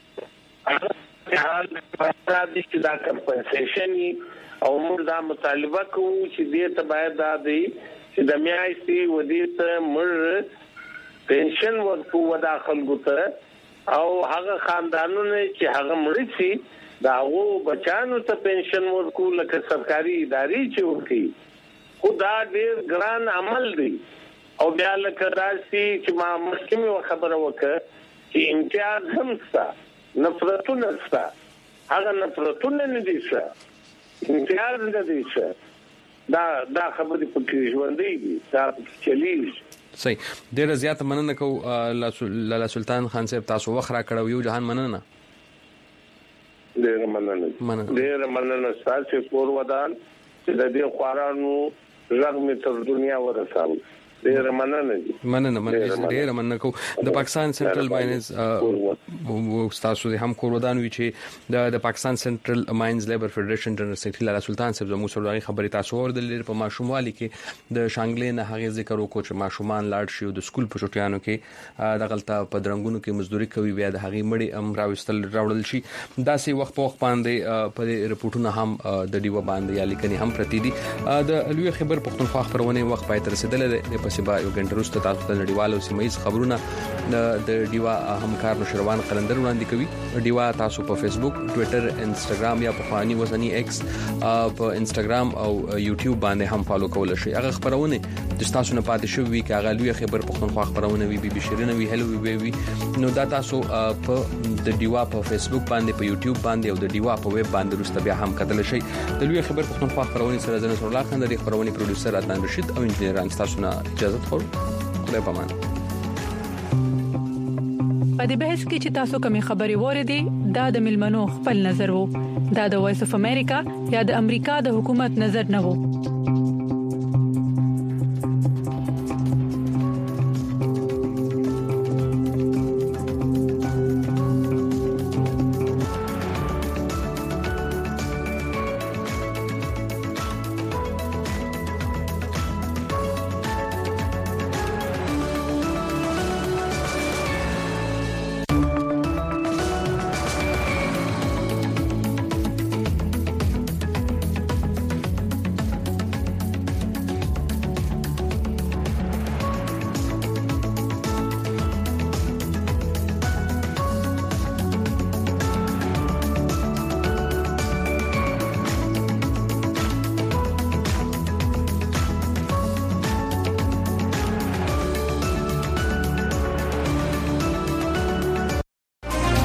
حال په دې کې دا کمپنسیشن او موږ دا مطالبه کوو چې دې ته باید دا دی چې د میاشتې ودې ته موږ پنشن ورکو ودا خلکو ته او هغه خاندانونه چې هغه مرسي دا وو بچانو ته پنشن ورکو لکه سرکاري ادارې چې ورکي خدا دې ګران عمل دی او بیا لکه راشي چې ما مسکمه خبره وکړه چې امتیاز هم ستا نفرتونه ستا هغه نفرتونه نه دي څه امتیاز نه دي څه دا دا خبرې په کې ژوندۍ دي دا چلیږي صحیح ډیر زیات مننه کو لالا سلطان خان صاحب تاسو وخرا کړو یو جهان مننه ډیر مننه ډیر مننه تاسو کور ودان چې د دې خوارانو رغم تر دنیا ورساوي ډیر مننه مننه مننه ډیر مننه کو د پاکستان سنټرل ماینز او تاسو هم کور ودان وی چې د پاکستان سنټرل ماینز لیبر فدریشن جنرال سیکریټری لالا سلطان صاحب زموږ سره خبرې تاسو ورته په ماشوموالي کې د شانګلې نه هغه ذکر وکړو چې ماشومان لاړ شي د سکول په چټیانو کې د غلطه په درنګونو کې مزدوري کوي بیا د هغه مړي ام راوستل راوړل شي داسې وخت په وخت باندې په رپورټونو هم د ډیو باندې یا لیکنې هم پرتی دي د لوی خبر پښتونخوا خبرونه وخت پای تر رسیدل پسې به یو غنټه وروسته تاسو ته نړیوالو سیمایي خبرونه د ډیوا همکار نشروان قلندر وړاندې کوي. ډیوا تاسو په فیسبوک، ټوئیټر، انستګرام یا په خواني وزنی ایکس په انستګرام او یوټیوب باندې هم فالو کول شي. هغه خبرونه د تاسو نه پاتې شوې کې هغه لوی خبر پښتونخوا خبرونه وي، بي بي شيرینه وي، هلو وي وي نو دا تاسو په د ډیوا په فیسبوک باندې، په یوټیوب باندې او د ډیوا په ویب باندې وروسته بیا هم کتل شي. د لوی خبر پښتونخوا خبرونه سره زنه سره الله خان د خبرونه پروډوسر عدنان رشید او انجنیر تاسو نه اجازه خور. خدای پامان. په دې بحث کې چې تاسو کومې خبرې وریدي دا د ملمنو خپل نظر وو. دا د وایس اف امریکا یا د امریکا د حکومت نظر نه وو.